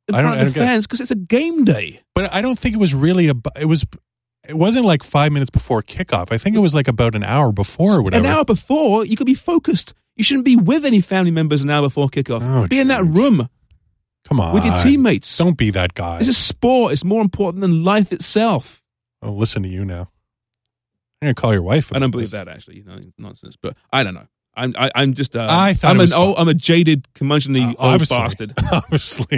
B: I don't,
A: front
B: I
A: of
B: don't
A: the
B: get it.
A: fans because it's a game day.
B: But I don't think it was really a. It was. It wasn't like five minutes before kickoff. I think it was like about an hour before or whatever.
A: An hour before, you could be focused. You shouldn't be with any family members an hour before kickoff.
B: Oh,
A: be in that
B: geez.
A: room
B: Come on.
A: with your teammates.
B: Don't be that guy.
A: This is sport. It's more important than life itself.
B: Oh, listen to you now. I'm going to call your wife.
A: I don't
B: about
A: believe
B: this.
A: that, actually. You know, nonsense. But I don't know. I'm, I, I'm just. Uh,
B: I thought
A: I'm
B: it was
A: an old,
B: fun.
A: I'm a jaded, curmudgeonly
B: Uh,
A: old
B: obviously.
A: bastard.
B: Obviously.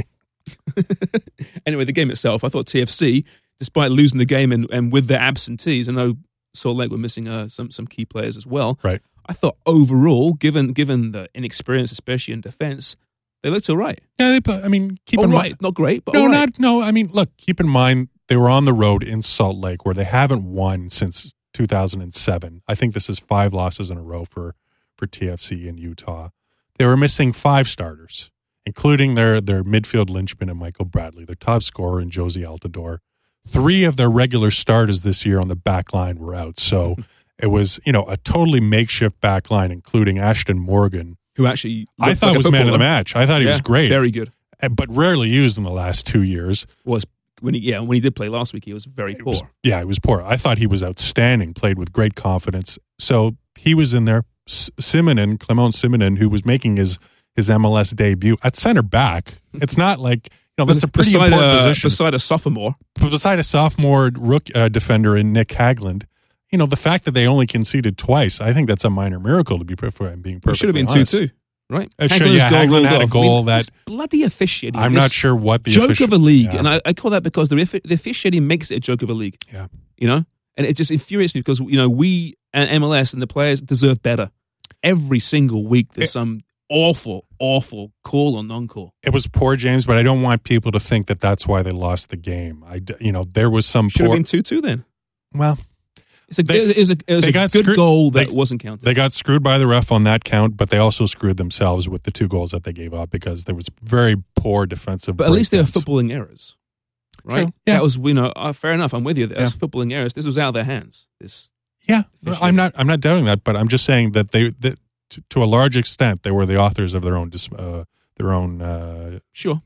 A: Anyway, the game itself, I thought T F C, despite losing the game and, and with their absentees, I know Salt Lake were missing uh, some some key players as well.
B: Right.
A: I thought overall, given given the inexperience, especially in defense, they looked all right.
B: Yeah, they, but, I mean, keep
A: All
B: in
A: right,
B: mind.
A: not great, but
B: No,
A: all right.
B: not no. I mean, look, keep in mind they were on the road in Salt Lake where they haven't won since two thousand seven. I think this is five losses in a row for for T F C in Utah. They were missing five starters, including their their midfield linchpin and Michael Bradley, their top scorer and Josie Altidore. Three of their regular starters this year on the back line were out. So it was, you know, a totally makeshift back line, including Ashton Morgan.
A: Who actually
B: I
A: looked
B: thought
A: like a
B: was man of the
A: footballer.
B: match. I thought he
A: Yeah,
B: was great,
A: very good.
B: but rarely used in the last two years.
A: Was when he yeah when he did play last week, he was very
B: It
A: poor.
B: was- yeah, he was poor. I thought he was outstanding, played with great confidence. So he was in there. S- Simonin, Clement Simonin, who was making his, his M L S debut at center back. It's not like, you know, that's a pretty
A: beside
B: important
A: a,
B: position.
A: Beside a sophomore,
B: Beside a sophomore rook, uh, defender in Nick Hagland, you know, the fact that they only conceded twice, I think that's a minor miracle to be perfect, being perfectly
A: it should have been
B: honest.
A: two two, right?
B: Uh, sure,
A: Hagland's
B: yeah, Hagland
A: rolled
B: had a
A: off.
B: goal
A: I mean,
B: that-
A: it's bloody officiating.
B: I'm
A: This
B: not sure what the
A: joke
B: official-
A: of a league,
B: yeah.
A: and I, I call that because the offi- the officiating makes it a joke of a league.
B: Yeah.
A: You know, and it just infuriates me because you know we and M L S and the players deserve better. Every single week, there's
B: It-
A: some awful, awful call or non-call.
B: It was poor, James, but I don't want people to think that that's why they lost the game. I, d- you know, there was some
A: Should have
B: poor.
A: been two two then.
B: Well,
A: It's a,
B: They-
A: it was a, it was
B: they
A: a
B: got
A: good
B: screwed-
A: goal that
B: they-
A: wasn't counted.
B: they got screwed by the ref on that count, but they also screwed themselves with the two goals that they gave up because there was very poor defensive.
A: But at least they were
B: breakdowns.
A: footballing errors, right?
B: True. Yeah.
A: That was, you know, uh, fair enough. I'm with you. That's
B: Yeah.
A: footballing errors. This was out of their hands. This
B: Yeah,
A: Officiating.
B: I'm not. I'm not doubting that, but I'm just saying that they, that to, to a large extent, they were the authors of their own dis, uh, their own. Uh,
A: sure.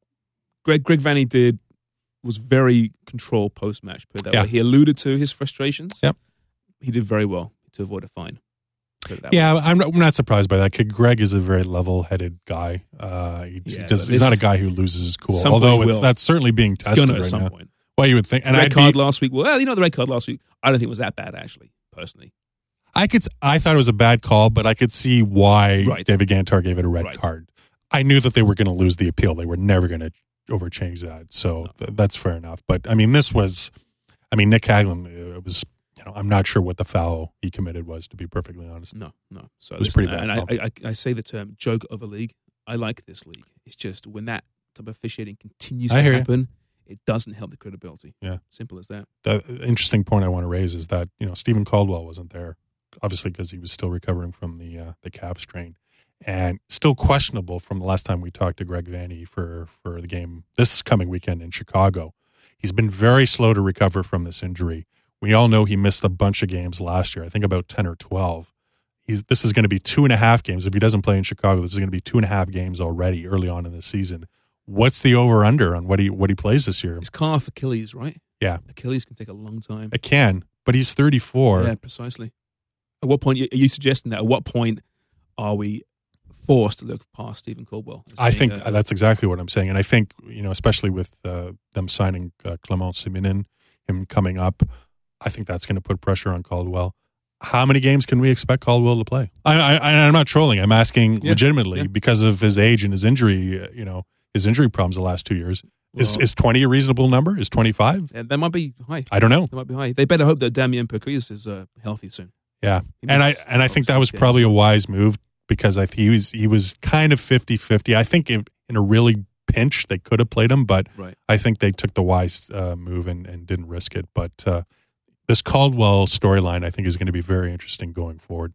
A: Greg Greg Vanny did was very controlled post match. Put it that
B: Yeah.
A: way. He alluded to his frustrations.
B: Yep.
A: He did very well to avoid a fine. Put it that way.
B: yeah, I'm not, I'm not surprised by that. 'Cause Greg is a very level-headed guy. Uh, he,
A: Yeah,
B: just,
A: but
B: he's
A: this-
B: not a guy who loses his cool.
A: Some
B: Although
A: point
B: it's
A: will.
B: that's certainly being
A: It's
B: tested
A: gonna at
B: right
A: some
B: now.
A: point.
B: Well, you would think, and
A: red
B: I'd
A: card
B: be,
A: last week. Well, you know the red card last week. I don't think it was that bad actually, personally.
B: I could. I thought it was a bad call, but I could see why
A: Right.
B: David Gantar gave it a red
A: Right.
B: card. I knew that they were going to lose the appeal. They were never going to overchange that. So th- that's fair enough. But I mean, this was. I mean, Nick Hagland. It was. You know, I'm not sure what the foul he committed was. To be perfectly honest.
A: No, no. So
B: It was
A: listen,
B: pretty bad
A: And I,
B: call.
A: I, I, I say the term joke of a league. I like this league. It's just when that type of officiating continues
B: I
A: to
B: hear you.
A: happen, it doesn't help the credibility.
B: Yeah.
A: Simple as that.
B: The interesting point I want to raise is that you know Stephen Caldwell wasn't there, obviously because he was still recovering from the uh, the calf strain, and still questionable from the last time we talked to Greg Vanny for for the game this coming weekend in Chicago. He's been very slow to recover from this injury. We all know he missed a bunch of games last year. I think about ten or twelve. He's this is going to be two and a half games if he doesn't play in Chicago. This is going to be two and a half games already early on in the season. What's the over under on what he what he plays this year?
A: It's calf Achilles, right?
B: Yeah.
A: Achilles can take a long time.
B: It can, but he's thirty-four.
A: Yeah, precisely. At what point are you suggesting that? At what point are we forced to look past Stephen Caldwell? as
B: I
A: being
B: think
A: a-
B: that's exactly what I'm saying, and I think you know, especially with uh, them signing uh, Clement Simonin, him coming up, I think that's going to put pressure on Caldwell. How many games can we expect Caldwell to play? I, I, I'm not trolling. I'm asking
A: Yeah,
B: legitimately
A: yeah.
B: because of his age and his injury. uh, You know, his injury problems the last two years. Is
A: Well-
B: is twenty a reasonable number? Is twenty-five?
A: Yeah, that might be high.
B: I don't know.
A: That might be high. They better hope that Damien Perquis is uh, healthy soon.
B: Yeah,
A: He
B: and I
A: missed
B: and I think that
A: obviously
B: was
A: games.
B: probably a wise move because I think he was he was kind of fifty-fifty. I think if, in a really pinch they could have played him, but
A: Right.
B: I think they took the wise uh, move and, and didn't risk it. But uh, this Caldwell storyline, I think, is going to be very interesting going forward.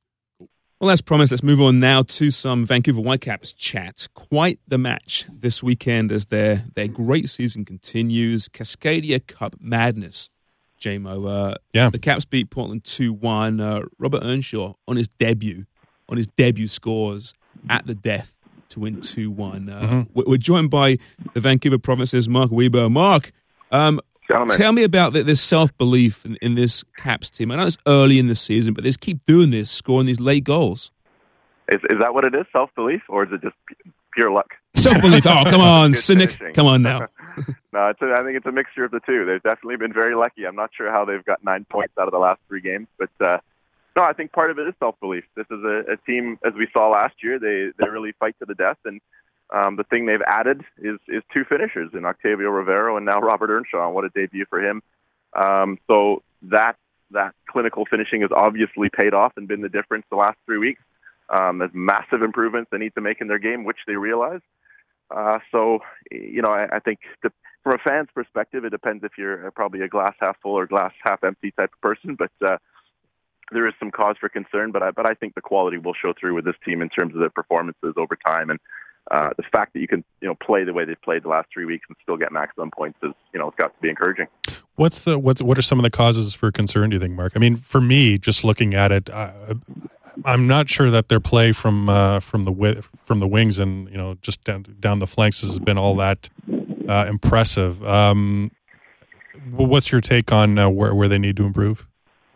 A: Well, as promised, let's move on now to some Vancouver Whitecaps chat. Quite the match this weekend as their their great season continues. Cascadia Cup madness, J-Mo. Uh,
B: Yeah.
A: The Caps beat Portland two one. Uh, Robert Earnshaw on his debut, on his debut scores at the death to win two one. Uh,
B: Mm-hmm.
A: we're, we're joined by the Vancouver Province's Mark Weibo. Mark, um, tell me about the, this self-belief in, in this Caps team. I know it's early in the season, but they just keep doing this, scoring these late goals.
D: Is, is that what it is, self-belief, or is it just pure luck?
A: Self-belief. Oh, come on, cynic.
D: Finishing.
A: Come on now.
D: No, it's a, I think it's a mixture of the two. They've definitely been very lucky. I'm not sure how they've got nine points out of the last three games, but uh, no, I think part of it is self-belief. This is a, a team, as we saw last year, they, they really fight to the death, and um, the thing they've added is, is two finishers in Octavio Rivero and now Robert Earnshaw. What a debut for him. Um, so that that clinical finishing has obviously paid off and been the difference the last three weeks. Um, there's massive improvements they need to make in their game, which they realize. Uh, so, you know, I, I think the, from a fan's perspective, it depends if you're probably a glass half full or glass half empty type of person. But uh, there is some cause for concern. But I, but I think the quality will show through with this team in terms of their performances over time. And uh, the fact that you can, you know, play the way they've played the last three weeks and still get maximum points is, you know, it's got to be encouraging.
B: What's the what's what are some of the causes for concern, do you think, Mark? I mean, for me, just looking at it, uh, I'm not sure that their play from uh, from the from the wings and, you know, just down down the flanks has been all that uh, impressive. Um, what's your take on uh, where where they need to improve?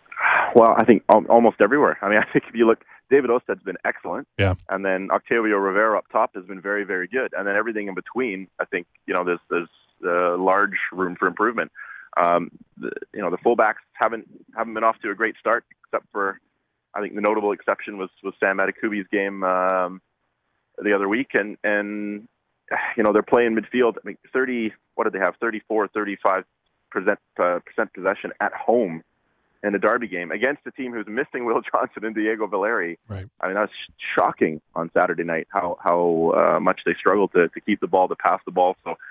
D: Well, I think almost everywhere. I mean, I think if you look, David Osted's been excellent.
B: Yeah.
D: And then Octavio Rivero up top has been very, very good. And then everything in between, I think, you know, there's there's uh, large room for improvement. Um, the, you know, the fullbacks haven't haven't been off to a great start, except for, I think the notable exception was, was Sam Adekubi's game um, the other week. And, and, you know, they're playing midfield. I mean, thirty, what did they have? thirty-four, thirty-five percent, uh, percent possession at home in a derby game against a team who's missing Will Johnson and Diego Valeri.
B: Right.
D: I mean, that's shocking on Saturday night, how, how uh, much they struggled to, to keep the ball, to pass the ball. So,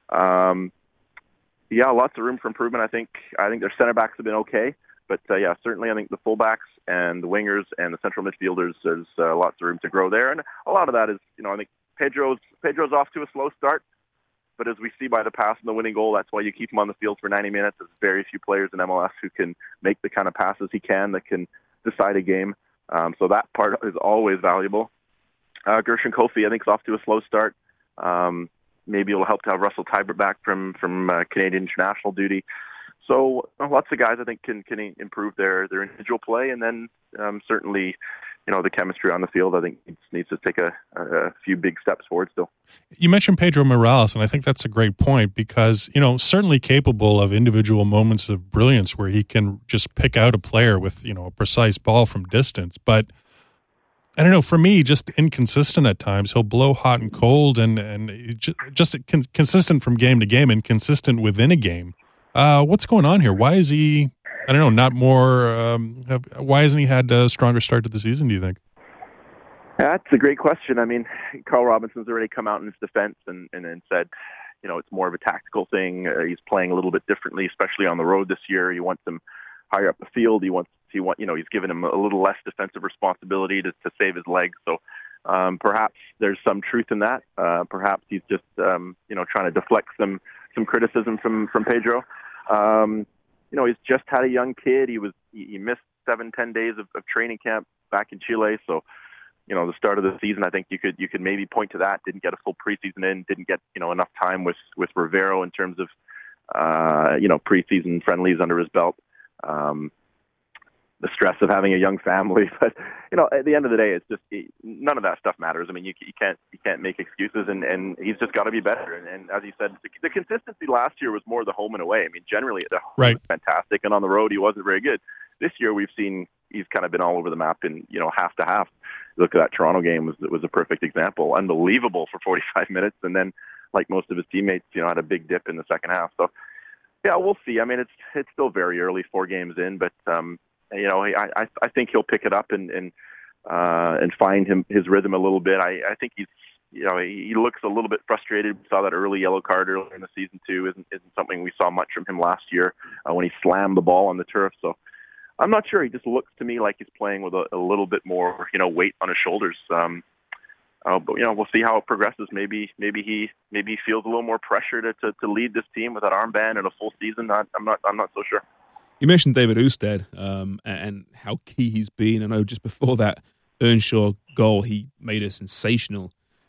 D: um, yeah, lots of room for improvement. I think, I think their center backs have been okay. But, uh, yeah, certainly I think the fullbacks and the wingers and the central midfielders, there's uh, lots of room to grow there. And a lot of that is, you know, I think Pedro's Pedro's off to a slow start. But as we see by the pass and the winning goal, that's why you keep him on the field for ninety minutes. There's very few players in M L S who can make the kind of passes he can that can decide a game. Um, so that part is always valuable. Uh, Gershon Kofi, I think, is off to a slow start. Um, maybe it'll help to have Russell Teibert back from, from uh, Canadian international duty. So uh, lots of guys I think can can improve their, their individual play, and then um, certainly, you know, the chemistry on the field I think needs, needs to take a, a few big steps forward still.
B: You mentioned Pedro Morales, and I think that's a great point because, you know, certainly capable of individual moments of brilliance where he can just pick out a player with, you know, a precise ball from distance. But I don't know, for me, just inconsistent at times. He'll blow hot and cold, and and just, just consistent from game to game and consistent within a game. Uh, what's going on here? Why is he, I don't know, not more, um, why hasn't he had a stronger start to the season, do you think?
D: That's a great question. I mean, Carl Robinson's already come out in his defense and, and, and said, you know, it's more of a tactical thing. Uh, he's playing a little bit differently, especially on the road this year. He wants him higher up the field. He wants, he want, you know, he's given him a little less defensive responsibility to, to save his legs. So um, perhaps there's some truth in that. Uh, perhaps he's just, um, you know, trying to deflect some, some criticism from, from Pedro. Um, you know, he's just had a young kid. He was he, he missed seven, ten days of, of training camp back in Chile. So, you know, the start of the season, I think you could you could maybe point to that. Didn't get a full preseason in. Didn't get, you know, enough time with with Rivero in terms of uh, you know, preseason friendlies under his belt. Um, the stress of having a young family, but you know, at the end of the day, it's just none of that stuff matters. I mean, you, you can't you can't make excuses, and, and he's just got to be better. And, and as you said, the, the consistency last year was more the home and away. I mean, generally the home
B: right.
D: was fantastic, and on the road he wasn't very good. This year we've seen he's kind of been all over the map in, you know, half to half. Look at that Toronto game was was a perfect example. Unbelievable for forty-five minutes, and then like most of his teammates, you know, had a big dip in the second half. So yeah, we'll see. I mean, it's it's still very early, four games in, but. um You know, I, I I think he'll pick it up and and uh, and find him his rhythm a little bit. I, I think he's you know he looks a little bit frustrated. We saw that early yellow card earlier in the season too. Isn't isn't something we saw much from him last year uh, when he slammed the ball on the turf. So I'm not sure. He just looks to me like he's playing with a, a little bit more you know weight on his shoulders. Um, uh, but you know we'll see how it progresses. Maybe maybe he maybe he feels a little more pressure to to, to lead this team with that armband and a full season. I, I'm not I'm not so sure.
A: You mentioned David Ousted um, and how key he's been. I know just before that Earnshaw goal, he made a sensational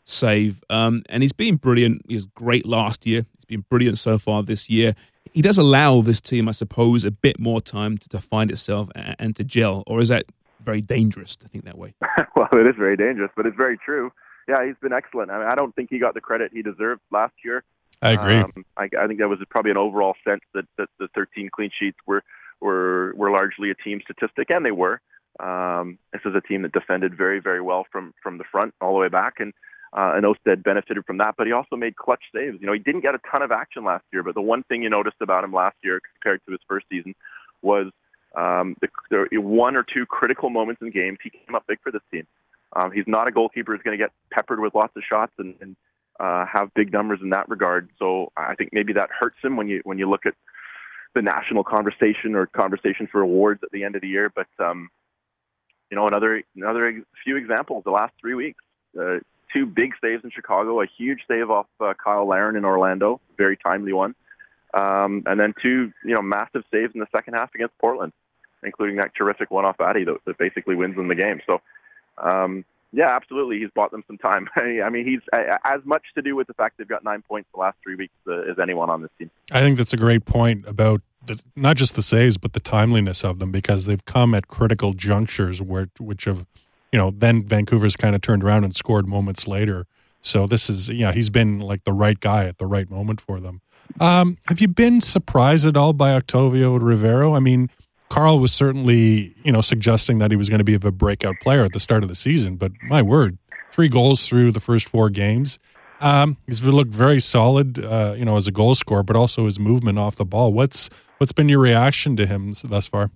A: save. Um, and he's been brilliant. He was great last year. He's been brilliant so far this year. He does allow this team, I suppose, a bit more time to, to find itself and, and to gel. Or is that very dangerous to think that way?
D: Well, it is very dangerous, but it's very true. Yeah, he's been excellent. I mean, I don't think he got the credit he deserved last year.
B: I agree.
D: Um, I, I think that was probably an overall sense that, that the thirteen clean sheets were, were, were largely a team statistic, and they were. Um, this is a team that defended very, very well from, from the front all the way back, and uh, and Osted benefited from that. But he also made clutch saves. You know, he didn't get a ton of action last year, but the one thing you noticed about him last year compared to his first season was um, the, the one or two critical moments in games he came up big for this team. Um, he's not a goalkeeper who's going to get peppered with lots of shots and, and uh, have big numbers in that regard. So I think maybe that hurts him when you when you look at the national conversation or conversation for awards at the end of the year. But um, you know, another another few examples the last three weeks. Uh, two big saves in Chicago, a huge save off uh, Kyle Larin in Orlando, very timely one, um, and then two you know massive saves in the second half against Portland, including that terrific one off Addy that, that basically wins them the game. So. Um, yeah, absolutely. He's bought them some time. I mean, he's uh, as much to do with the fact they've got nine points the last three weeks uh, as anyone on this team.
B: I think that's a great point about the, not just the saves, but the timeliness of them, because they've come at critical junctures where, which have, you know, then Vancouver's kind of turned around and scored moments later. So this is, yeah, he's been like the right guy at the right moment for them. Um, have you been surprised at all by Octavio Rivero? I mean, Carl was certainly, you know, suggesting that he was going to be a breakout player at the start of the season, but my word, three goals through the first four games. Um, he's looked very solid, uh, you know, as a goal scorer, but also his movement off the ball. What's what's been your reaction to him thus far?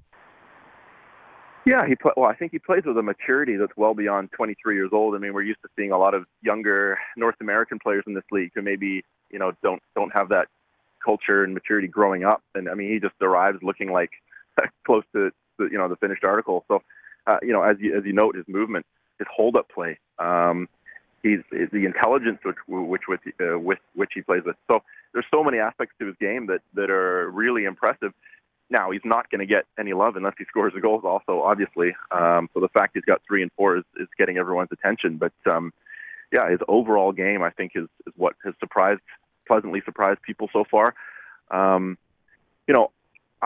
D: Yeah, he play, well, I think he plays with a maturity that's well beyond twenty-three years old. I mean, we're used to seeing a lot of younger North American players in this league who maybe, you know, don't don't have that culture and maturity growing up. And I mean, he just arrives looking like close to the, you know, the finished article. So, uh, you know, as you as you note, his movement, his hold-up play, um, he's the intelligence which which with uh, with which he plays with. So there's so many aspects to his game that that are really impressive. Now he's not going to get any love unless he scores the goals. Also, obviously, um, so the fact he's got three and four is, is getting everyone's attention. But um, yeah, his overall game, I think, is is what has surprised, pleasantly surprised people so far. Um, you know.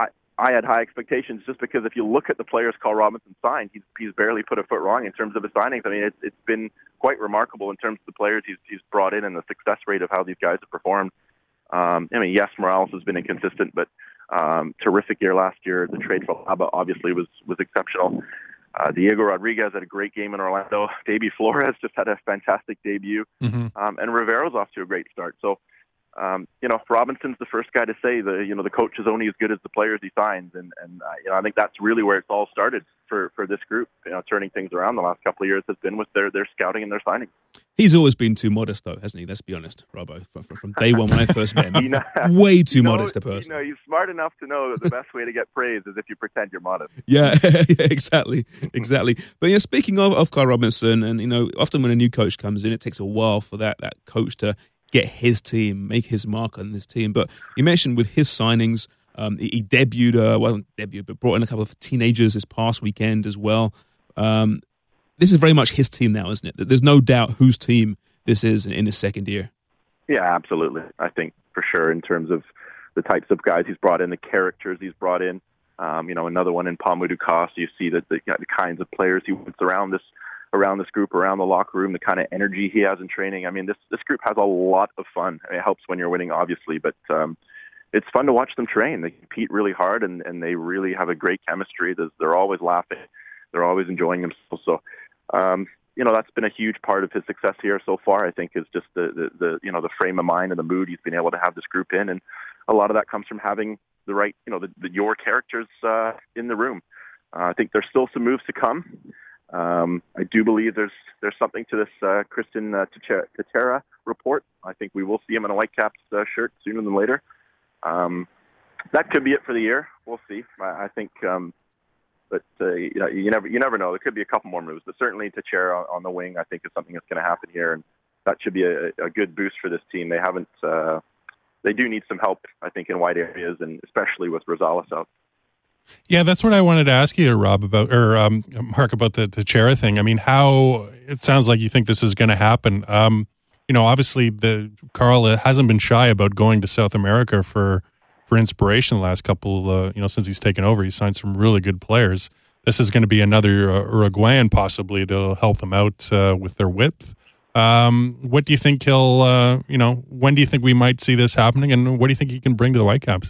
D: I had high expectations just because if you look at the players Carl Robinson signed, he's he's barely put a foot wrong in terms of his signings. I mean, it's it's been quite remarkable in terms of the players he's he's brought in and the success rate of how these guys have performed. Um, I mean, yes, Morales has been inconsistent, but um, terrific year last year. The trade for Laba obviously was was exceptional. Uh, Diego Rodriguez had a great game in Orlando. Davy Flores just had a fantastic debut, mm-hmm. um, and Rivero's off to a great start. So. Um, you know, Robinson's the first guy to say the you know the coach is only as good as the players he signs, and and uh, you know I think that's really where it's all started for, for this group. You know, turning things around the last couple of years has been with their, their scouting and their signing.
A: He's always been too modest, though, hasn't he? Let's be honest, Robbo. From, from day one when I first met him,
D: you know,
A: way too
D: you know,
A: modest a person.
D: You know, he's smart enough to know that the best way to get praise is if you pretend you're modest.
A: Yeah, yeah, exactly, exactly. But you know, speaking of, of Carl Robinson, and you know, often when a new coach comes in, it takes a while for that that coach to get his team, make his mark on this team. But you mentioned with his signings, um, he, he debuted, uh, well, debuted, but brought in a couple of teenagers this past weekend as well. Um, this is very much his team now, isn't it? There's no doubt whose team this is in, in his second year.
D: Yeah, absolutely. I think for sure in terms of the types of guys he's brought in, the characters he's brought in. Um, you know, another one in Pamu Dukas. You see that the, you know, the kinds of players he wants around this around this group, around the locker room, the kind of energy he has in training. I mean, this this group has a lot of fun. I mean, it helps when you're winning, obviously, but um, it's fun to watch them train. They compete really hard, and, and they really have a great chemistry. There's, they're always laughing. They're always enjoying themselves. So, um, you know, that's been a huge part of his success here so far, I think, is just the, the, the you know, the frame of mind and the mood he's been able to have this group in. And a lot of that comes from having the right, you know, the, the your characters uh, in the room. Uh, I think there's still some moves to come. Um, I do believe there's there's something to this uh, Christian uh, Tetera report. I think we will see him in a Whitecaps uh, shirt sooner than later. Um, that could be it for the year. We'll see. I, I think, um, but uh, you know, you never you never know. There could be a couple more moves, but certainly Tetera on, on the wing, I think, is something that's going to happen here, and that should be a, a good boost for this team. They haven't. Uh, they do need some help, I think, in wide areas, and especially with Rosales out.
B: Yeah, that's what I wanted to ask you, Rob, about, or um, Mark, about the, the Chera thing. I mean, how, it sounds like you think this is going to happen. Um, you know, obviously the Carl hasn't been shy about going to South America for for inspiration the last couple, uh, you know, since he's taken over. He's signed some really good players. This is going to be another uh, Uruguayan possibly to help them out uh, with their width. Um, what do you think he'll, uh, you know, when do you think we might see this happening, and what do you think he can bring to the Whitecaps?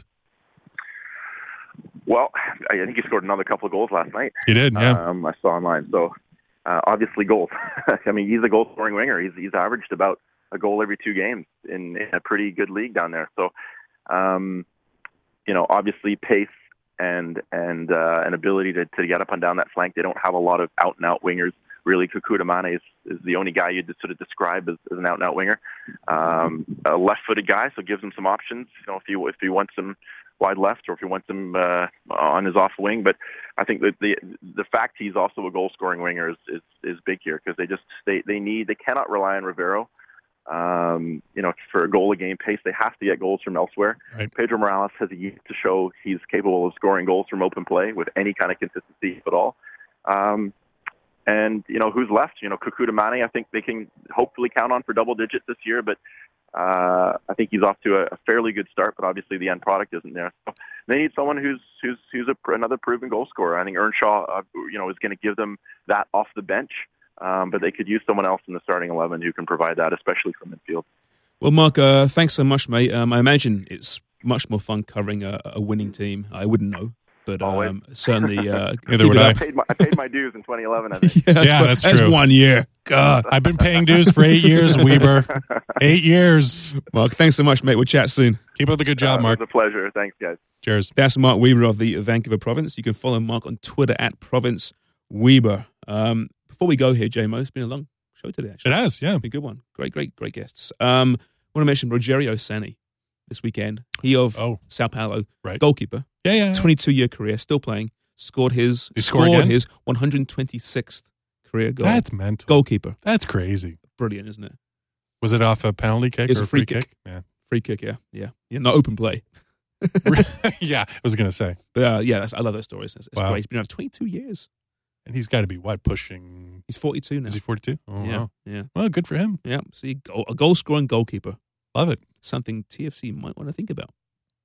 D: Well, I think he scored another couple of goals last night.
B: He did, yeah.
D: Um, I saw online. So, uh, obviously goals. I mean, he's a goal-scoring winger. He's he's averaged about a goal every two games in, in a pretty good league down there. So, um, you know, obviously pace and and uh, an ability to, to get up and down that flank. They don't have a lot of out-and-out wingers. Really, Kekuta Manneh is, is the only guy you'd sort of describe as, as an out-and-out winger. Um, a left-footed guy, so gives him some options. You know, if you if he wants him wide left or if he wants him uh, on his off wing. But I think that the the fact he's also a goal-scoring winger is is, is big here, because they just they they need they cannot rely on Rivero. Um, you know, for a goal a game pace, they have to get goals from elsewhere.
B: Right.
D: Pedro Morales has a year to show he's capable of scoring goals from open play with any kind of consistency at all. Um, and, you know, who's left? You know, Kekuta Manneh, I think they can hopefully count on for double digits this year, but uh, I think he's off to a, a fairly good start, but obviously the end product isn't there. So they need someone who's who's who's a, another proven goal scorer. I think Earnshaw, uh, you know, is going to give them that off the bench. Um, but they could use someone else in the starting eleven who can provide that, especially from midfield.
A: Well, Mark, uh, thanks so much, mate. Um, I imagine it's much more fun covering a, a winning team. I wouldn't know, but um, certainly. Uh,
B: Neither would I.
D: I paid, my, I paid my dues in twenty eleven, I think.
A: yeah, that's,
B: yeah, that's
A: that's
B: true.
A: one year. God.
B: I've been paying dues for eight years, Weber. Eight years.
A: Mark, thanks so much, mate. We'll chat soon.
B: Keep up the good job,
D: uh,
B: Mark.
D: It was a pleasure. Thanks, guys.
B: Cheers.
A: That's Mark Weber of the Vancouver Province. You can follow Mark on Twitter at Province Weber. Um, Before we go here, J-Mo, it's been a long show today, actually.
B: It has, yeah.
A: It's been a good one. Great, great, great guests. Um, I want to mention Rogerio Sani this weekend. He of
B: Oh.
A: Sao Paulo,
B: Right.
A: goalkeeper,
B: Yeah, yeah. yeah.
A: twenty-two-year career, still playing. Scored his
B: He scored
A: scored
B: again?
A: his one hundred twenty-sixth career goal.
B: That's mental.
A: Goalkeeper.
B: That's crazy.
A: Brilliant, isn't it?
B: Was it off a penalty kick
A: It's
B: or
A: a
B: a free,
A: free kick.
B: kick? Yeah.
A: Free kick, yeah. Yeah. Yeah, not open play.
B: yeah, I was going to say.
A: But uh, yeah, that's, I love those stories. It's, it's
B: Wow.
A: great. He's been around for twenty-two years.
B: And he's got to be, what, pushing...
A: He's forty-two now.
B: Is he forty-two? Oh,
A: yeah,
B: wow.
A: yeah,
B: Well, good for him.
A: yeah. See, goal, a goal-scoring goalkeeper.
B: Love it.
A: Something T F C might want to think about.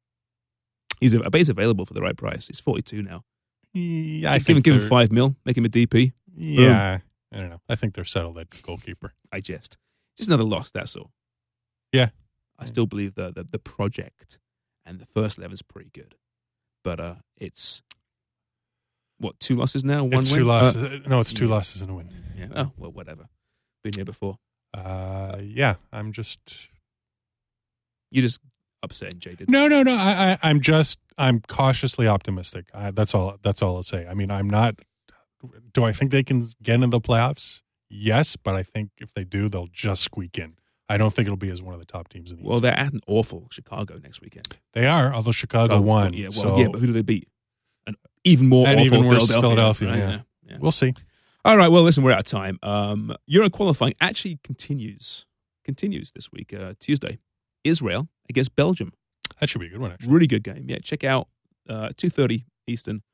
A: He's a, he's available for the right price. He's forty-two now.
B: Yeah, I
A: give him,
B: think
A: give him
B: they're-
A: five mil, make him a D P.
B: Yeah, I don't know. I think they're settled at goalkeeper.
A: I jest. Just another loss, that's all.
B: Yeah.
A: I still believe the, the, the project and the first eleven's pretty good. But uh, it's, what, two losses now? One
B: It's
A: win?
B: two losses.
A: Uh,
B: no, it's two
A: yeah.
B: losses and a win.
A: yeah. Oh, well, whatever. Been here before.
B: Uh, yeah, I'm just...
A: You're just upset and jaded.
B: No, no, no. I, I, I'm just, I'm cautiously optimistic. I, that's all, that's all I'll say. I mean, I'm not, do I think they can get into the playoffs? Yes, but I think if they do, they'll just squeak in. I don't think it'll be as one of the top teams in the
A: Well,
B: East.
A: they're at an awful Chicago next weekend.
B: They are, although Chicago
A: Oh,
B: won.
A: Yeah, well,
B: so
A: yeah, but who do they beat? An even more
B: And
A: awful
B: even worse
A: Philadelphia.
B: Philadelphia,
A: right?
B: yeah.
A: yeah.
B: we'll see.
A: All right, well, listen, we're out of time. Um, Euro qualifying actually continues continues this week, uh, Tuesday. Israel against Belgium.
B: That should be a good one, actually.
A: Really good game. Yeah, check out uh, two thirty Eastern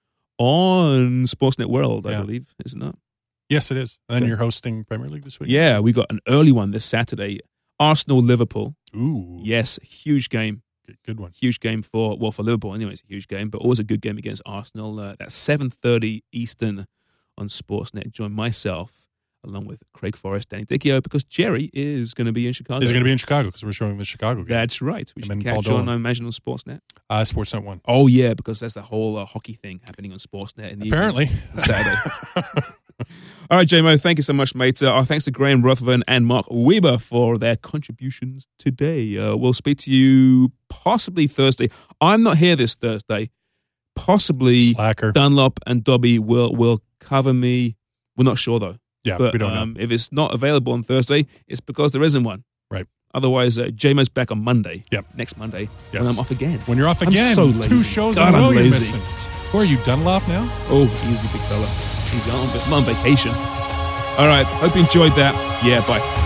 A: on Sportsnet World, I
B: Yeah.
A: believe, is it not?
B: Yes, it is. And then
A: Okay.
B: you're hosting Premier League this week?
A: Yeah, we got an early one this Saturday. Arsenal-Liverpool.
B: Ooh.
A: Yes, huge game.
B: Good, good one.
A: Huge game for, well, for Liverpool anyway, it's a huge game, but always a good game against Arsenal. Uh, that's seven thirty Eastern on Sportsnet. Join myself along with Craig Forrest, Danny Dicchio, because Jerry is going to be in Chicago.
B: Is it going to be in Chicago? Because we're showing the Chicago game.
A: That's right. We
B: And
A: should
B: then
A: catch
B: Paul
A: you on,
B: Dolan.
A: I imagine, on Sportsnet.
B: Uh, Sportsnet one.
A: Oh, yeah, because there's the whole uh, hockey thing happening on Sportsnet in the
B: Apparently.
A: evenings on Saturday. All right, J-Mo, thank you so much, mate. Uh, our thanks to Graham Ruthven and Mark Weber for their contributions today. Uh, we'll speak to you possibly Thursday. I'm not here this Thursday. Possibly
B: Slacker.
A: Dunlop and Dobby will, will cover me. We're not sure, though.
B: Yeah,
A: But
B: we don't
A: um,
B: know.
A: if it's not available on Thursday, it's because there isn't one.
B: Right.
A: Otherwise, uh, J-Mo's back on Monday.
B: Yep.
A: Next Monday.
B: Yes.
A: When I'm off again.
B: When you're off
A: I'm
B: again,
A: so lazy.
B: two shows
A: God,
B: in a row
A: I'm
B: you're
A: lazy.
B: missing. Who are you, Dunlop now?
A: Oh, easy, big fella. He's on, I'm on vacation. All right. Hope you enjoyed that. Yeah, bye.